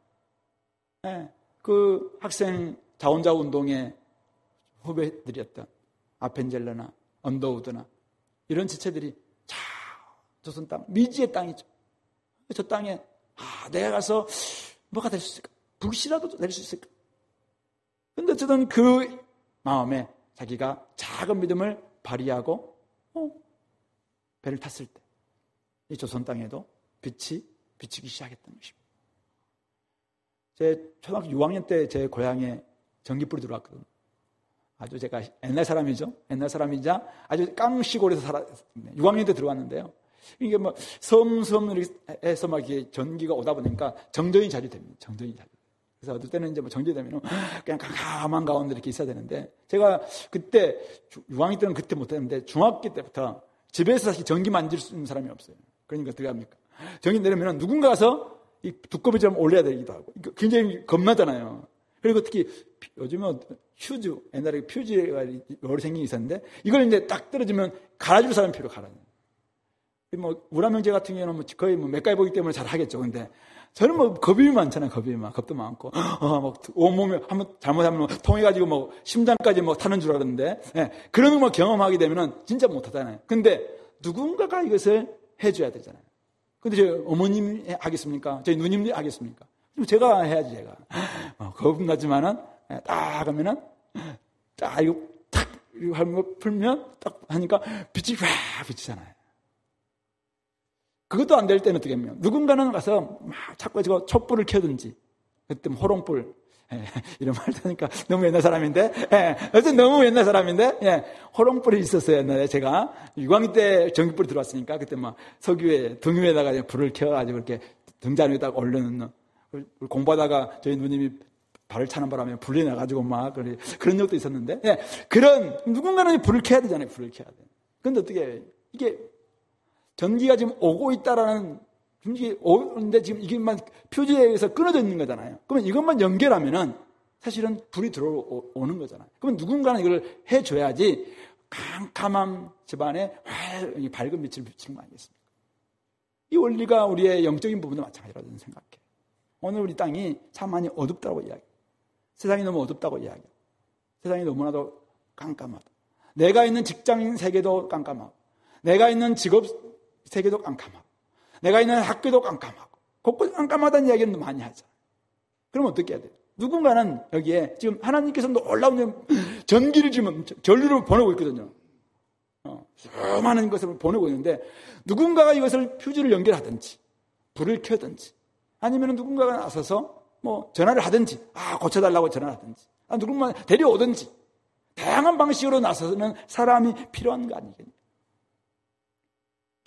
그 학생 자원자 운동의 후배들이었던 아펜젤러나 언더우드나 이런 지체들이 조선 땅, 미지의 땅이죠. 저 땅에 내가 가서 뭐가 될 수 있을까? 불씨라도 될 수 있을까? 근데 어쨌든 그 마음에 자기가 작은 믿음을 발휘하고 배를 탔을 때 이 조선 땅에도 빛이 비치기 시작했던 것입니다. 제 초등학교 6학년 때 제 고향에 전기불이 들어왔거든요. 아주 제가 옛날 사람이죠. 옛날 사람이자 아주 깡시골에서 살았습니다. 6학년 때 들어왔는데요. 이게 뭐 섬섬해서 막 이게 전기가 오다 보니까 정전이 자주 됩니다. 정전이 자주. 그래서 어떨 때는 이제 뭐 정전이 되면 그냥 깜깜한 가운데 이렇게 있어야 되는데, 제가 그때 6학년 때는 그때 못했는데 중학교 때부터 집에서 사실 전기 만질 수 있는 사람이 없어요. 그러니까 어떻게 합니까? 전기 내리면 누군가 가서 이 두꺼비 좀 올려야 되기도 하고 굉장히 겁나잖아요. 그리고 특히 요즘은 휴즈, 옛날에 퓨즈가 여러 생긴 게 있었는데 이걸 이제 딱 떨어지면 갈아줄 사람이 필요로 갈아요. 뭐 우라명제 같은 경우는 거의 맥가이버기 때문에 잘 하겠죠. 근데 저는 뭐 겁이 많잖아요. 겁도 많고 막 온몸에 한번 잘못하면 통해가지고 뭐 심장까지 뭐 타는 줄 알았는데, 그런 거 경험하게 되면은 진짜 못하잖아요. 근데 누군가가 이것을 해줘야 되잖아요. 근데 저희 어머님이 하겠습니까? 저희 누님이 하겠습니까? 제가 해야지, 제가. 겁나지만은, 딱 하면은, 딱, 이거 탁, 이거 하는 거 풀면, 딱 하니까 빛이 쫙 비치잖아요. 그것도 안 될 때는 어떻게 하면, 누군가는 가서 막 자꾸 저거 촛불을 켜든지, 그때 호롱불, 이런 말 하니까 너무 옛날 사람인데, 어쨌든 너무 옛날 사람인데, 호롱불이 있었어요. 옛날에 제가 6학년 때 전기불이 들어왔으니까, 그때 막 석유에, 등유에다가 불을 켜가지고 이렇게 등잔 위에다가 올려놓는, 공부하다가 저희 누님이 발을 차는 바람에 불이 나가지고 막 그런 적도 있었는데, 그런, 누군가는 불을 켜야 되잖아요. 불을 켜야 돼. 근데 어떻게 해요? 이게 전기가 지금 오고 있다라는, 이게 오는데 지금 이게만 표지에 의해서 끊어져 있는 거잖아요. 그러면 이것만 연결하면은 사실은 불이 들어오는 거잖아요. 그러면 누군가는 이걸 해줘야지 캄캄한 집안에 밝은 빛을 비추는 거 아니겠습니까? 이 원리가 우리의 영적인 부분도 마찬가지라고 저는 생각해요. 오늘 우리 땅이 참 많이 어둡다고 이야기해요. 세상이 너무 어둡다고 이야기해요. 세상이 너무나도 깜깜하다. 내가 있는 직장인 세계도 깜깜하고, 내가 있는 직업 세계도 깜깜하고, 내가 있는 학교도 깜깜하고, 곳곳 깜깜하다는 이야기는 많이 하죠. 그럼 어떻게 해야 돼요? 누군가는 여기에 지금 하나님께서 놀라운 전기를 지금 전류를 보내고 있거든요. 수많은 것을 보내고 있는데, 누군가가 이것을 퓨즈를 연결하든지, 불을 켜든지, 아니면 누군가가 나서서 뭐 전화를 하든지, 고쳐달라고 전화를 하든지, 누군가 데려오든지, 다양한 방식으로 나서는 사람이 필요한 거 아니겠냐.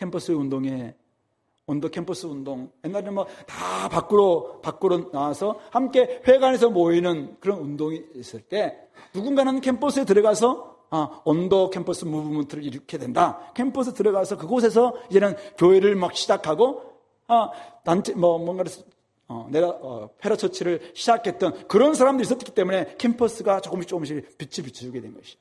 캠퍼스 운동에 온도 캠퍼스 운동, 옛날에는 뭐 다 밖으로 나와서 함께 회관에서 모이는 그런 운동이 있을 때 누군가는 캠퍼스에 들어가서 온도 캠퍼스 무브먼트를 일으켜야 된다. 캠퍼스 들어가서 그곳에서 이제는 교회를 막 시작하고 단체 뭔가를 페라처치를 시작했던 그런 사람들이 있었기 때문에 캠퍼스가 조금씩 빛을 비추게 된 것이죠.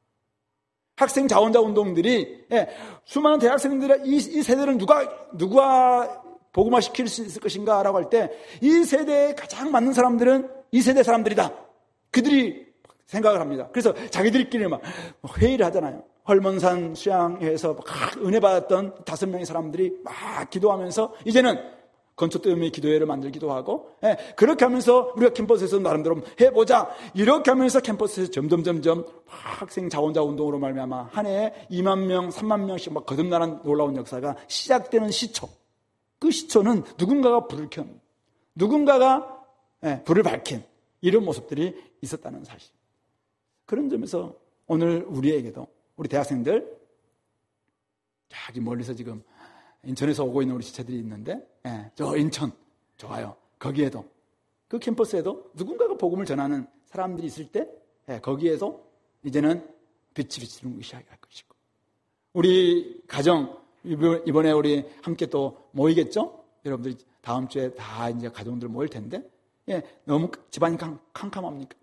학생 자원자 운동들이 수많은 대학생들의 이 세대를 누가 복음화시킬 수 있을 것인가라고 할 때 이 세대에 가장 맞는 사람들은 이 세대 사람들이다. 그들이 생각을 합니다. 그래서 자기들끼리 막 회의를 하잖아요. 헐몬산 수양회에서 막 은혜 받았던 5명의 사람들이 막 기도하면서 이제는 건초대음의 기도회를 만들기도 하고 그렇게 하면서 우리가 캠퍼스에서 나름대로 해보자 이렇게 하면서 캠퍼스에서 점점 학생 자원자 운동으로 말미암아 한 해에 2만 명, 3만 명씩 막 거듭나는 놀라운 역사가 시작되는 시초. 그 시초는 누군가가 불을 켠, 누군가가 불을 밝힌 이런 모습들이 있었다는 사실. 그런 점에서 오늘 우리에게도 우리 대학생들 저기 멀리서 지금 인천에서 오고 있는 우리 지체들이 있는데 저 인천 좋아요. 거기에도 그 캠퍼스에도 누군가가 복음을 전하는 사람들이 있을 때 거기에도 이제는 빛이 비치는 것이 시작할 것이고 우리 가정 이번에 우리 함께 또 모이겠죠? 여러분들이 다음 주에 다 이제 가정들 모일 텐데 너무 집안이 캄캄합니까?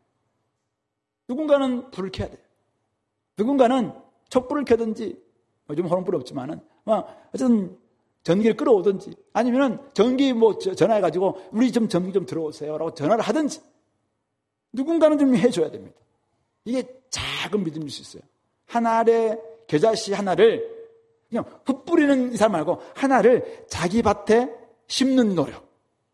누군가는 불을 켜야 돼요. 누군가는 촛불을 켜든지 요즘 호롱불 없지만은 어쨌든 전기를 끌어오든지 아니면은 전기 전화해가지고 우리 좀 전기 좀 들어오세요라고 전화를 하든지 누군가는 좀 해줘야 됩니다. 이게 작은 믿음일 수 있어요. 한 알의 겨자씨 하나를 그냥 흩뿌리는 이 사람 말고 하나를 자기 밭에 심는 노력.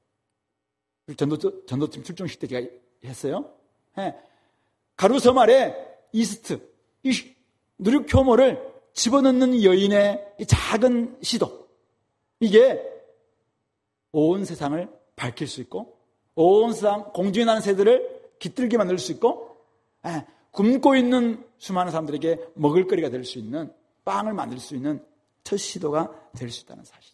전도팀 출정식 때 제가 했어요. 가루섬 아래 이스트, 이 누룩효모를 집어넣는 여인의 이 작은 시도. 이게 온 세상을 밝힐 수 있고 온 세상 공중에 나는 새들을 깃들게 만들 수 있고 굶고 있는 수많은 사람들에게 먹을거리가 될 수 있는 빵을 만들 수 있는 첫 시도가 될 수 있다는 사실.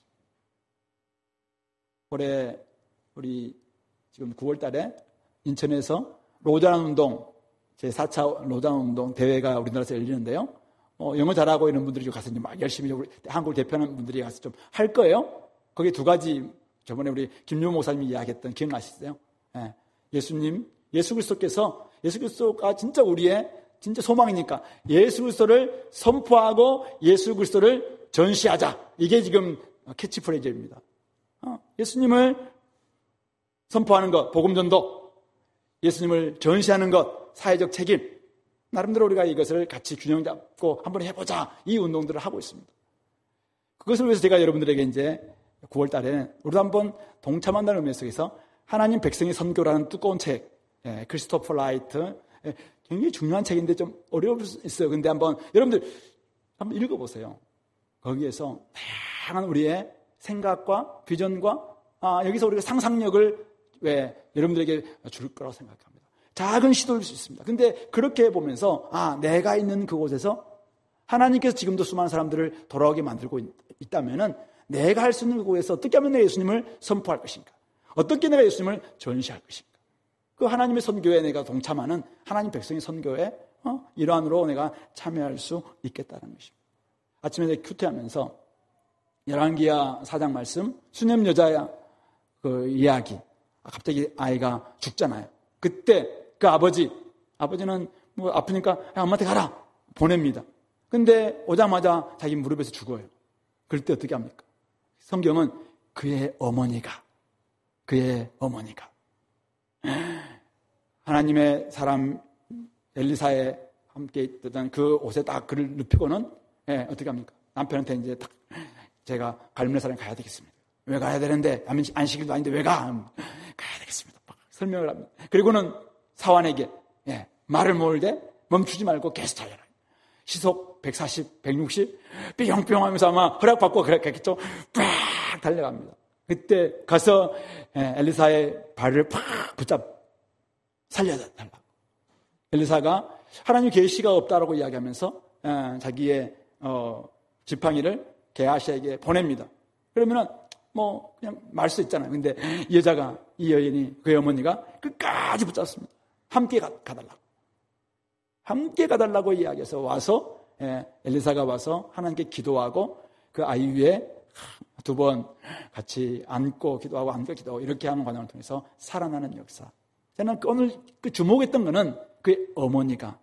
올해 우리 지금 9월 달에 인천에서 로잔 운동 제4차 로잔 운동 대회가 우리나라에서 열리는데요. 영어 잘하고 이런 분들이 가서 이제 막 열심히 한국을 대표하는 분들이 가서 좀 할 거예요. 거기에 2가지 저번에 우리 김유 목사님이 이야기했던 기억나시죠? 예수님, 예수 그리스도가 진짜 우리의 진짜 소망이니까 예수 그리스도를 선포하고 예수 그리스도를 전시하자. 이게 지금 캐치프레이즈입니다. 예수님을 선포하는 것, 복음전도, 예수님을 전시하는 것, 사회적 책임. 나름대로 우리가 이것을 같이 균형 잡고 한번 해보자. 이 운동들을 하고 있습니다. 그것을 위해서 제가 여러분들에게 이제 9월 달에 우리도 한번 동참한다는 의미 속에서 하나님 백성의 선교라는 두꺼운 책, 크리스토퍼 라이트, 굉장히 중요한 책인데 좀 어려울 수 있어요. 근데 한번 여러분들 한번 읽어보세요. 거기에서 다양한 우리의 생각과 비전과 여기서 우리가 상상력을 여러분들에게 줄 거라고 생각합니다. 작은 시도일 수 있습니다. 근데 그렇게 보면서 내가 있는 그곳에서 하나님께서 지금도 수많은 사람들을 돌아오게 만들고 있다면은 내가 할 수 있는 그곳에서 어떻게 하면 내가 예수님을 선포할 것인가? 어떻게 내가 예수님을 전시할 것인가? 그 하나님의 선교에 내가 동참하는 하나님 백성의 선교에 일환으로 내가 참여할 수 있겠다는 것입니다. 아침에 내가 큐티하면서 열왕기하 4장 말씀 수냄 여자야 그 이야기 갑자기 아이가 죽잖아요. 그때 그 아버지는 뭐 아프니까 엄마한테 가라 보냅니다. 근데 오자마자 자기 무릎에서 죽어요. 그럴 때 어떻게 합니까? 성경은 그의 어머니가 하나님의 사람 엘리사에 함께 있던 그 옷에 딱 그를 눕히고는 어떻게 합니까? 남편한테 이제 딱 제가 갈멜산에 가야 되겠습니다. 왜 가야 되는데? 안식일도 아닌데 왜 가? 가야 되겠습니다. 설명을 합니다. 그리고는 사환에게 말을 몰되 멈추지 말고 계속 달려라. 시속 140, 160 뿅뿅 하면서 아마 허락받고 그랬겠죠. 팍 달려갑니다. 그때 가서 엘리사의 발을 팍 붙잡 살려달라고. 엘리사가 하나님 계시가 없다라고 이야기하면서 자기의 지팡이를 게하시에게 보냅니다. 그러면은 뭐 그냥 말 수 있잖아요. 근데 이 여자가, 이 여인이, 그의 어머니가 끝까지 붙잡습니다. 함께 가달라고. 함께 가달라고 이야기해서 와서, 엘리사가 와서 하나님께 기도하고 그 아이 위에 2번 같이 안고 기도하고 안고 기도하고 이렇게 하는 과정을 통해서 살아나는 역사. 저는 오늘 주목했던 거는 그의 어머니가.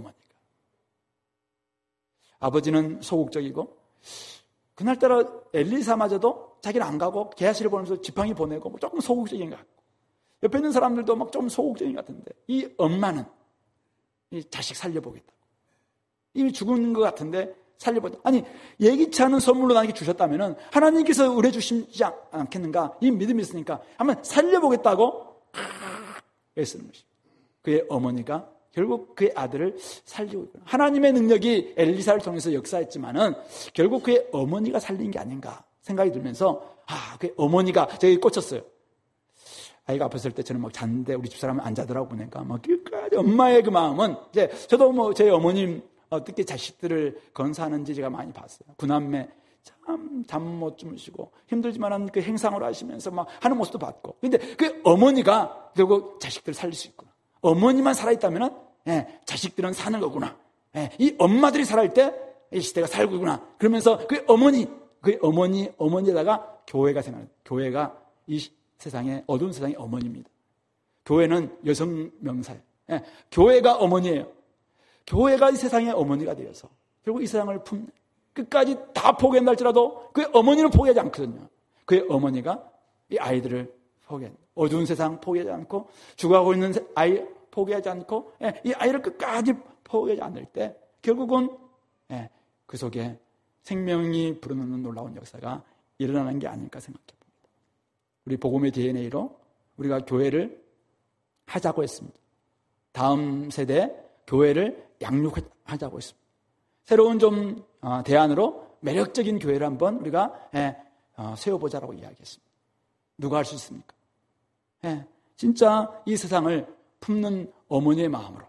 아버지는 소극적이고 그날따라 엘리사마저도 자기는 안 가고 게하시를 보내면서 지팡이 보내고 조금 소극적인 것 같고 옆에 있는 사람들도 막 좀 소극적인 것 같은데 이 엄마는 이 자식 살려보겠다. 이미 죽은 것 같은데 살려보겠다. 아니 예기치 않은 선물로 나에게 주셨다면 하나님께서 의뢰 주시지 않겠는가? 이 믿음이 있으니까 한번 살려보겠다고 애쓰는 것입니다. 그의 어머니가 결국 그의 아들을 살리고 있구나. 하나님의 능력이 엘리사를 통해서 역사했지만은 결국 그의 어머니가 살린 게 아닌가 생각이 들면서 그의 어머니가 저기 꽂혔어요. 아이가 아팠을 때 저는 막 잤는데 우리 집사람은 안 자더라고 보니까 막 끝까지 엄마의 그 마음은 이제 저도 뭐 제 어머님 어떻게 자식들을 건사하는지 제가 많이 봤어요. 구남매 참 잠 못 주무시고 힘들지만은 그 행상으로 하시면서 막 하는 모습도 봤고. 근데 그 어머니가 결국 자식들을 살릴 수 있구나. 어머니만 살아있다면 자식들은 사는 거구나. 이 엄마들이 살아있을 때 이 시대가 살고 있구나. 그러면서 그 어머니에다가 교회가 생각해요. 교회가 이 세상에, 어두운 세상의 어머니입니다. 교회는 여성 명사예요. 교회가 어머니예요. 교회가 이 세상의 어머니가 되어서 결국 이 세상을 끝까지 다 포기한다 할지라도 그 어머니를 포기하지 않거든요. 그 어머니가 이 아이들을 포기하는, 어두운 세상 포기하지 않고 죽어가고 있는 아이 포기하지 않고 이 아이를 끝까지 포기하지 않을 때 결국은 그 속에 생명이 불어넣는 놀라운 역사가 일어나는 게 아닐까 생각해 봅니다. 우리 복음의 DNA로 우리가 교회를 하자고 했습니다. 다음 세대 교회를 양육하자고 했습니다. 새로운 좀 대안으로 매력적인 교회를 한번 우리가 세워보자라고 이야기했습니다. 누가 할 수 있습니까? 진짜 이 세상을 품는 어머니의 마음으로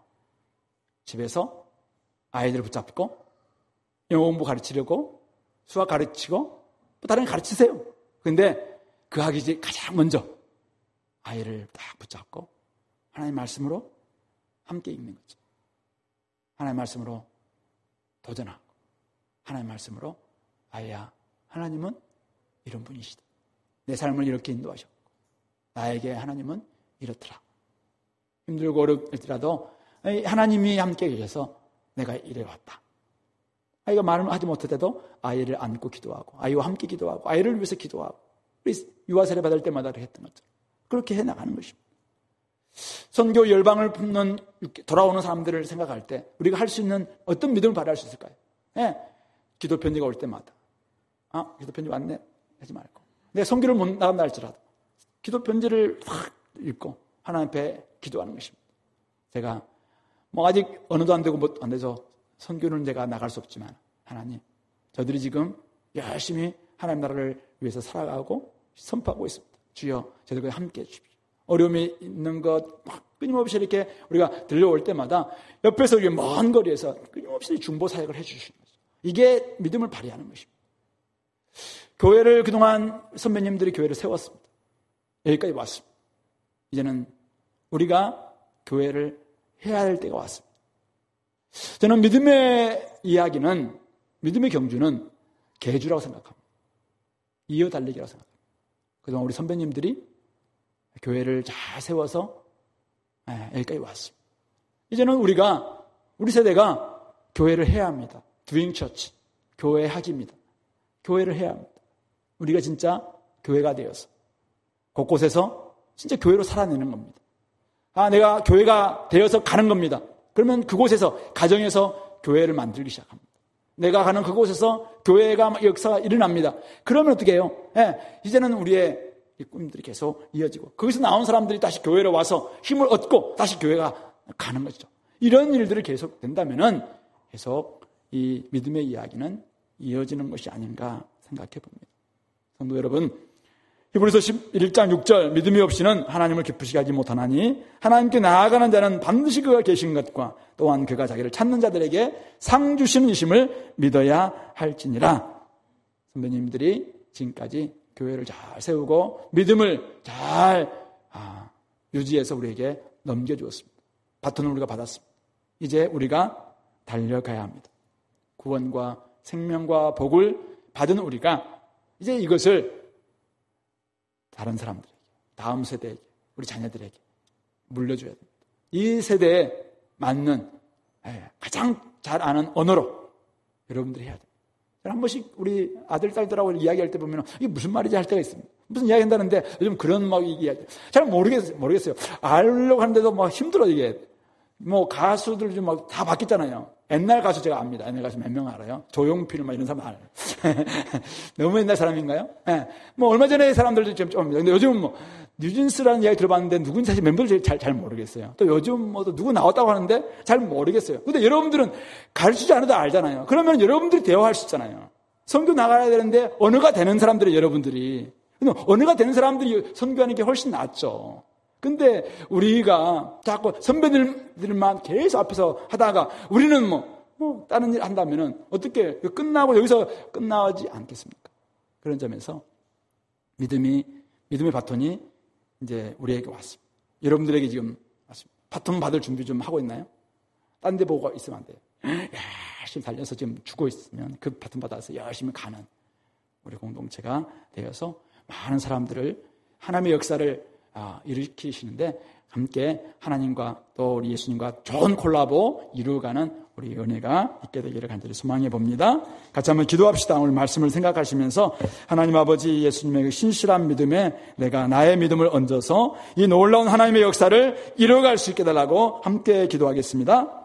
집에서 아이들을 붙잡고 영어 공부 가르치려고 수학 가르치고 또 다른 거 가르치세요. 그런데 그 하기 전에 가장 먼저 아이를 딱 붙잡고 하나님의 말씀으로 함께 읽는 거죠. 하나님의 말씀으로 도전하고 하나님의 말씀으로 아이야, 하나님은 이런 분이시다. 내 삶을 이렇게 인도하셨고 나에게 하나님은 이렇더라. 힘들고 어렵더라도 하나님이 함께 계셔서 내가 이래왔다. 아이가 말을 하지 못할 때도 아이를 안고 기도하고 아이와 함께 기도하고 아이를 위해서 기도하고 우리 유아세례 받을 때마다 했던 것처럼 그렇게 해나가는 것입니다. 선교 열방을 품는 돌아오는 사람들을 생각할 때 우리가 할 수 있는 어떤 믿음을 발휘할 수 있을까요? 기도 편지가 올 때마다 기도 편지 왔네 하지 말고 내가 선교를 못 나간다 할지라도 기도 편지를 확 읽고 하나님 앞에 기도하는 것입니다. 제가 뭐 아직 어느도 안 되고 뭐 안 돼서 선교는 제가 나갈 수 없지만 하나님, 저들이 지금 열심히 하나님 나라를 위해서 살아가고 선포하고 있습니다. 주여 저들과 함께 해주십시오. 어려움이 있는 것 막 끊임없이 이렇게 우리가 들려올 때마다 옆에서 우리 먼 거리에서 끊임없이 중보 사역을 해주시는 거죠. 이게 믿음을 발휘하는 것입니다. 교회를 그동안 선배님들이 교회를 세웠습니다. 여기까지 왔습니다. 이제는 우리가 교회를 해야 할 때가 왔습니다. 저는 믿음의 이야기는, 믿음의 경주는 계주라고 생각합니다. 이어달리기라고 생각합니다. 그동안 우리 선배님들이 교회를 잘 세워서 여기까지 왔습니다. 이제는 우리 세대가 교회를 해야 합니다. Doing Church, 교회하기입니다. 교회를 해야 합니다. 우리가 진짜 교회가 되어서 곳곳에서 진짜 교회로 살아내는 겁니다. 내가 교회가 되어서 가는 겁니다. 그러면 그곳에서, 가정에서 교회를 만들기 시작합니다. 내가 가는 그곳에서 교회가 역사가 일어납니다. 그러면 어떻게 해요? 이제는 우리의 이 꿈들이 계속 이어지고 거기서 나온 사람들이 다시 교회로 와서 힘을 얻고 다시 교회가 가는 거죠. 이런 일들이 계속 된다면은 계속 이 믿음의 이야기는 이어지는 것이 아닌가 생각해 봅니다. 성도 여러분, 히브리서 11장 6절 믿음이 없이는 하나님을 기쁘시게 하지 못하나니 하나님께 나아가는 자는 반드시 그가 계신 것과 또한 그가 자기를 찾는 자들에게 상 주시는 이심을 믿어야 할지니라. 선배님들이 지금까지 교회를 잘 세우고 믿음을 잘 유지해서 우리에게 넘겨주었습니다. 바톤을 우리가 받았습니다. 이제 우리가 달려가야 합니다. 구원과 생명과 복을 받은 우리가 이제 이것을 다른 사람들에게, 다음 세대에게, 우리 자녀들에게 물려줘야 됩니다. 이 세대에 맞는 가장 잘 아는 언어로 여러분들이 해야 됩니다. 한 번씩 우리 아들, 딸들하고 이야기할 때 보면 이게 무슨 말이지 할 때가 있습니다. 무슨 이야기 한다는데 요즘 그런 막 이야기 잘 모르겠어요. 알려고 하는데도 막 힘들어 이게. 뭐 가수들 좀 막 다 바뀌었잖아요. 옛날 가수 제가 압니다. 옛날 가수 몇 명 알아요? 조용필 막 이런 사람 알아요. 너무 옛날 사람인가요? 네. 뭐 얼마 전에 사람들도 좀 압니다. 근데 요즘은 뭐 뉴진스라는 이야기 들어봤는데 누군지 사실 멤버들 잘 모르겠어요. 또 요즘 뭐 또 누구 나왔다고 하는데 잘 모르겠어요. 근데 여러분들은 가르치지 않아도 알잖아요. 그러면 여러분들이 대화할 수 있잖아요. 선교 나가야 되는데 언어가 되는 사람들이 여러분들이. 근데 언어가 되는 사람들이 선교하는 게 훨씬 낫죠. 근데 우리가 자꾸 선배들만 계속 앞에서 하다가 우리는 뭐 다른 일 한다면은 어떻게 끝나고 여기서 끝나지 않겠습니까? 그런 점에서 믿음의 바톤이 이제 우리에게 왔습니다. 여러분들에게 지금 왔습니다. 바톤 받을 준비 좀 하고 있나요? 딴 데 보고 있으면 안 돼요. 열심히 달려서 지금 주고 있으면 그 바톤 받아서 열심히 가는 우리 공동체가 되어서 많은 사람들을 하나님의 역사를 일으키시는데 함께 하나님과 또 우리 예수님과 좋은 콜라보 이루어가는 우리 은혜가 있게 되기를 간절히 소망해 봅니다. 같이 한번 기도합시다. 오늘 말씀을 생각하시면서 하나님 아버지 예수님의 신실한 믿음에 내가 나의 믿음을 얹어서 이 놀라운 하나님의 역사를 이루어갈 수 있게 달라고 함께 기도하겠습니다.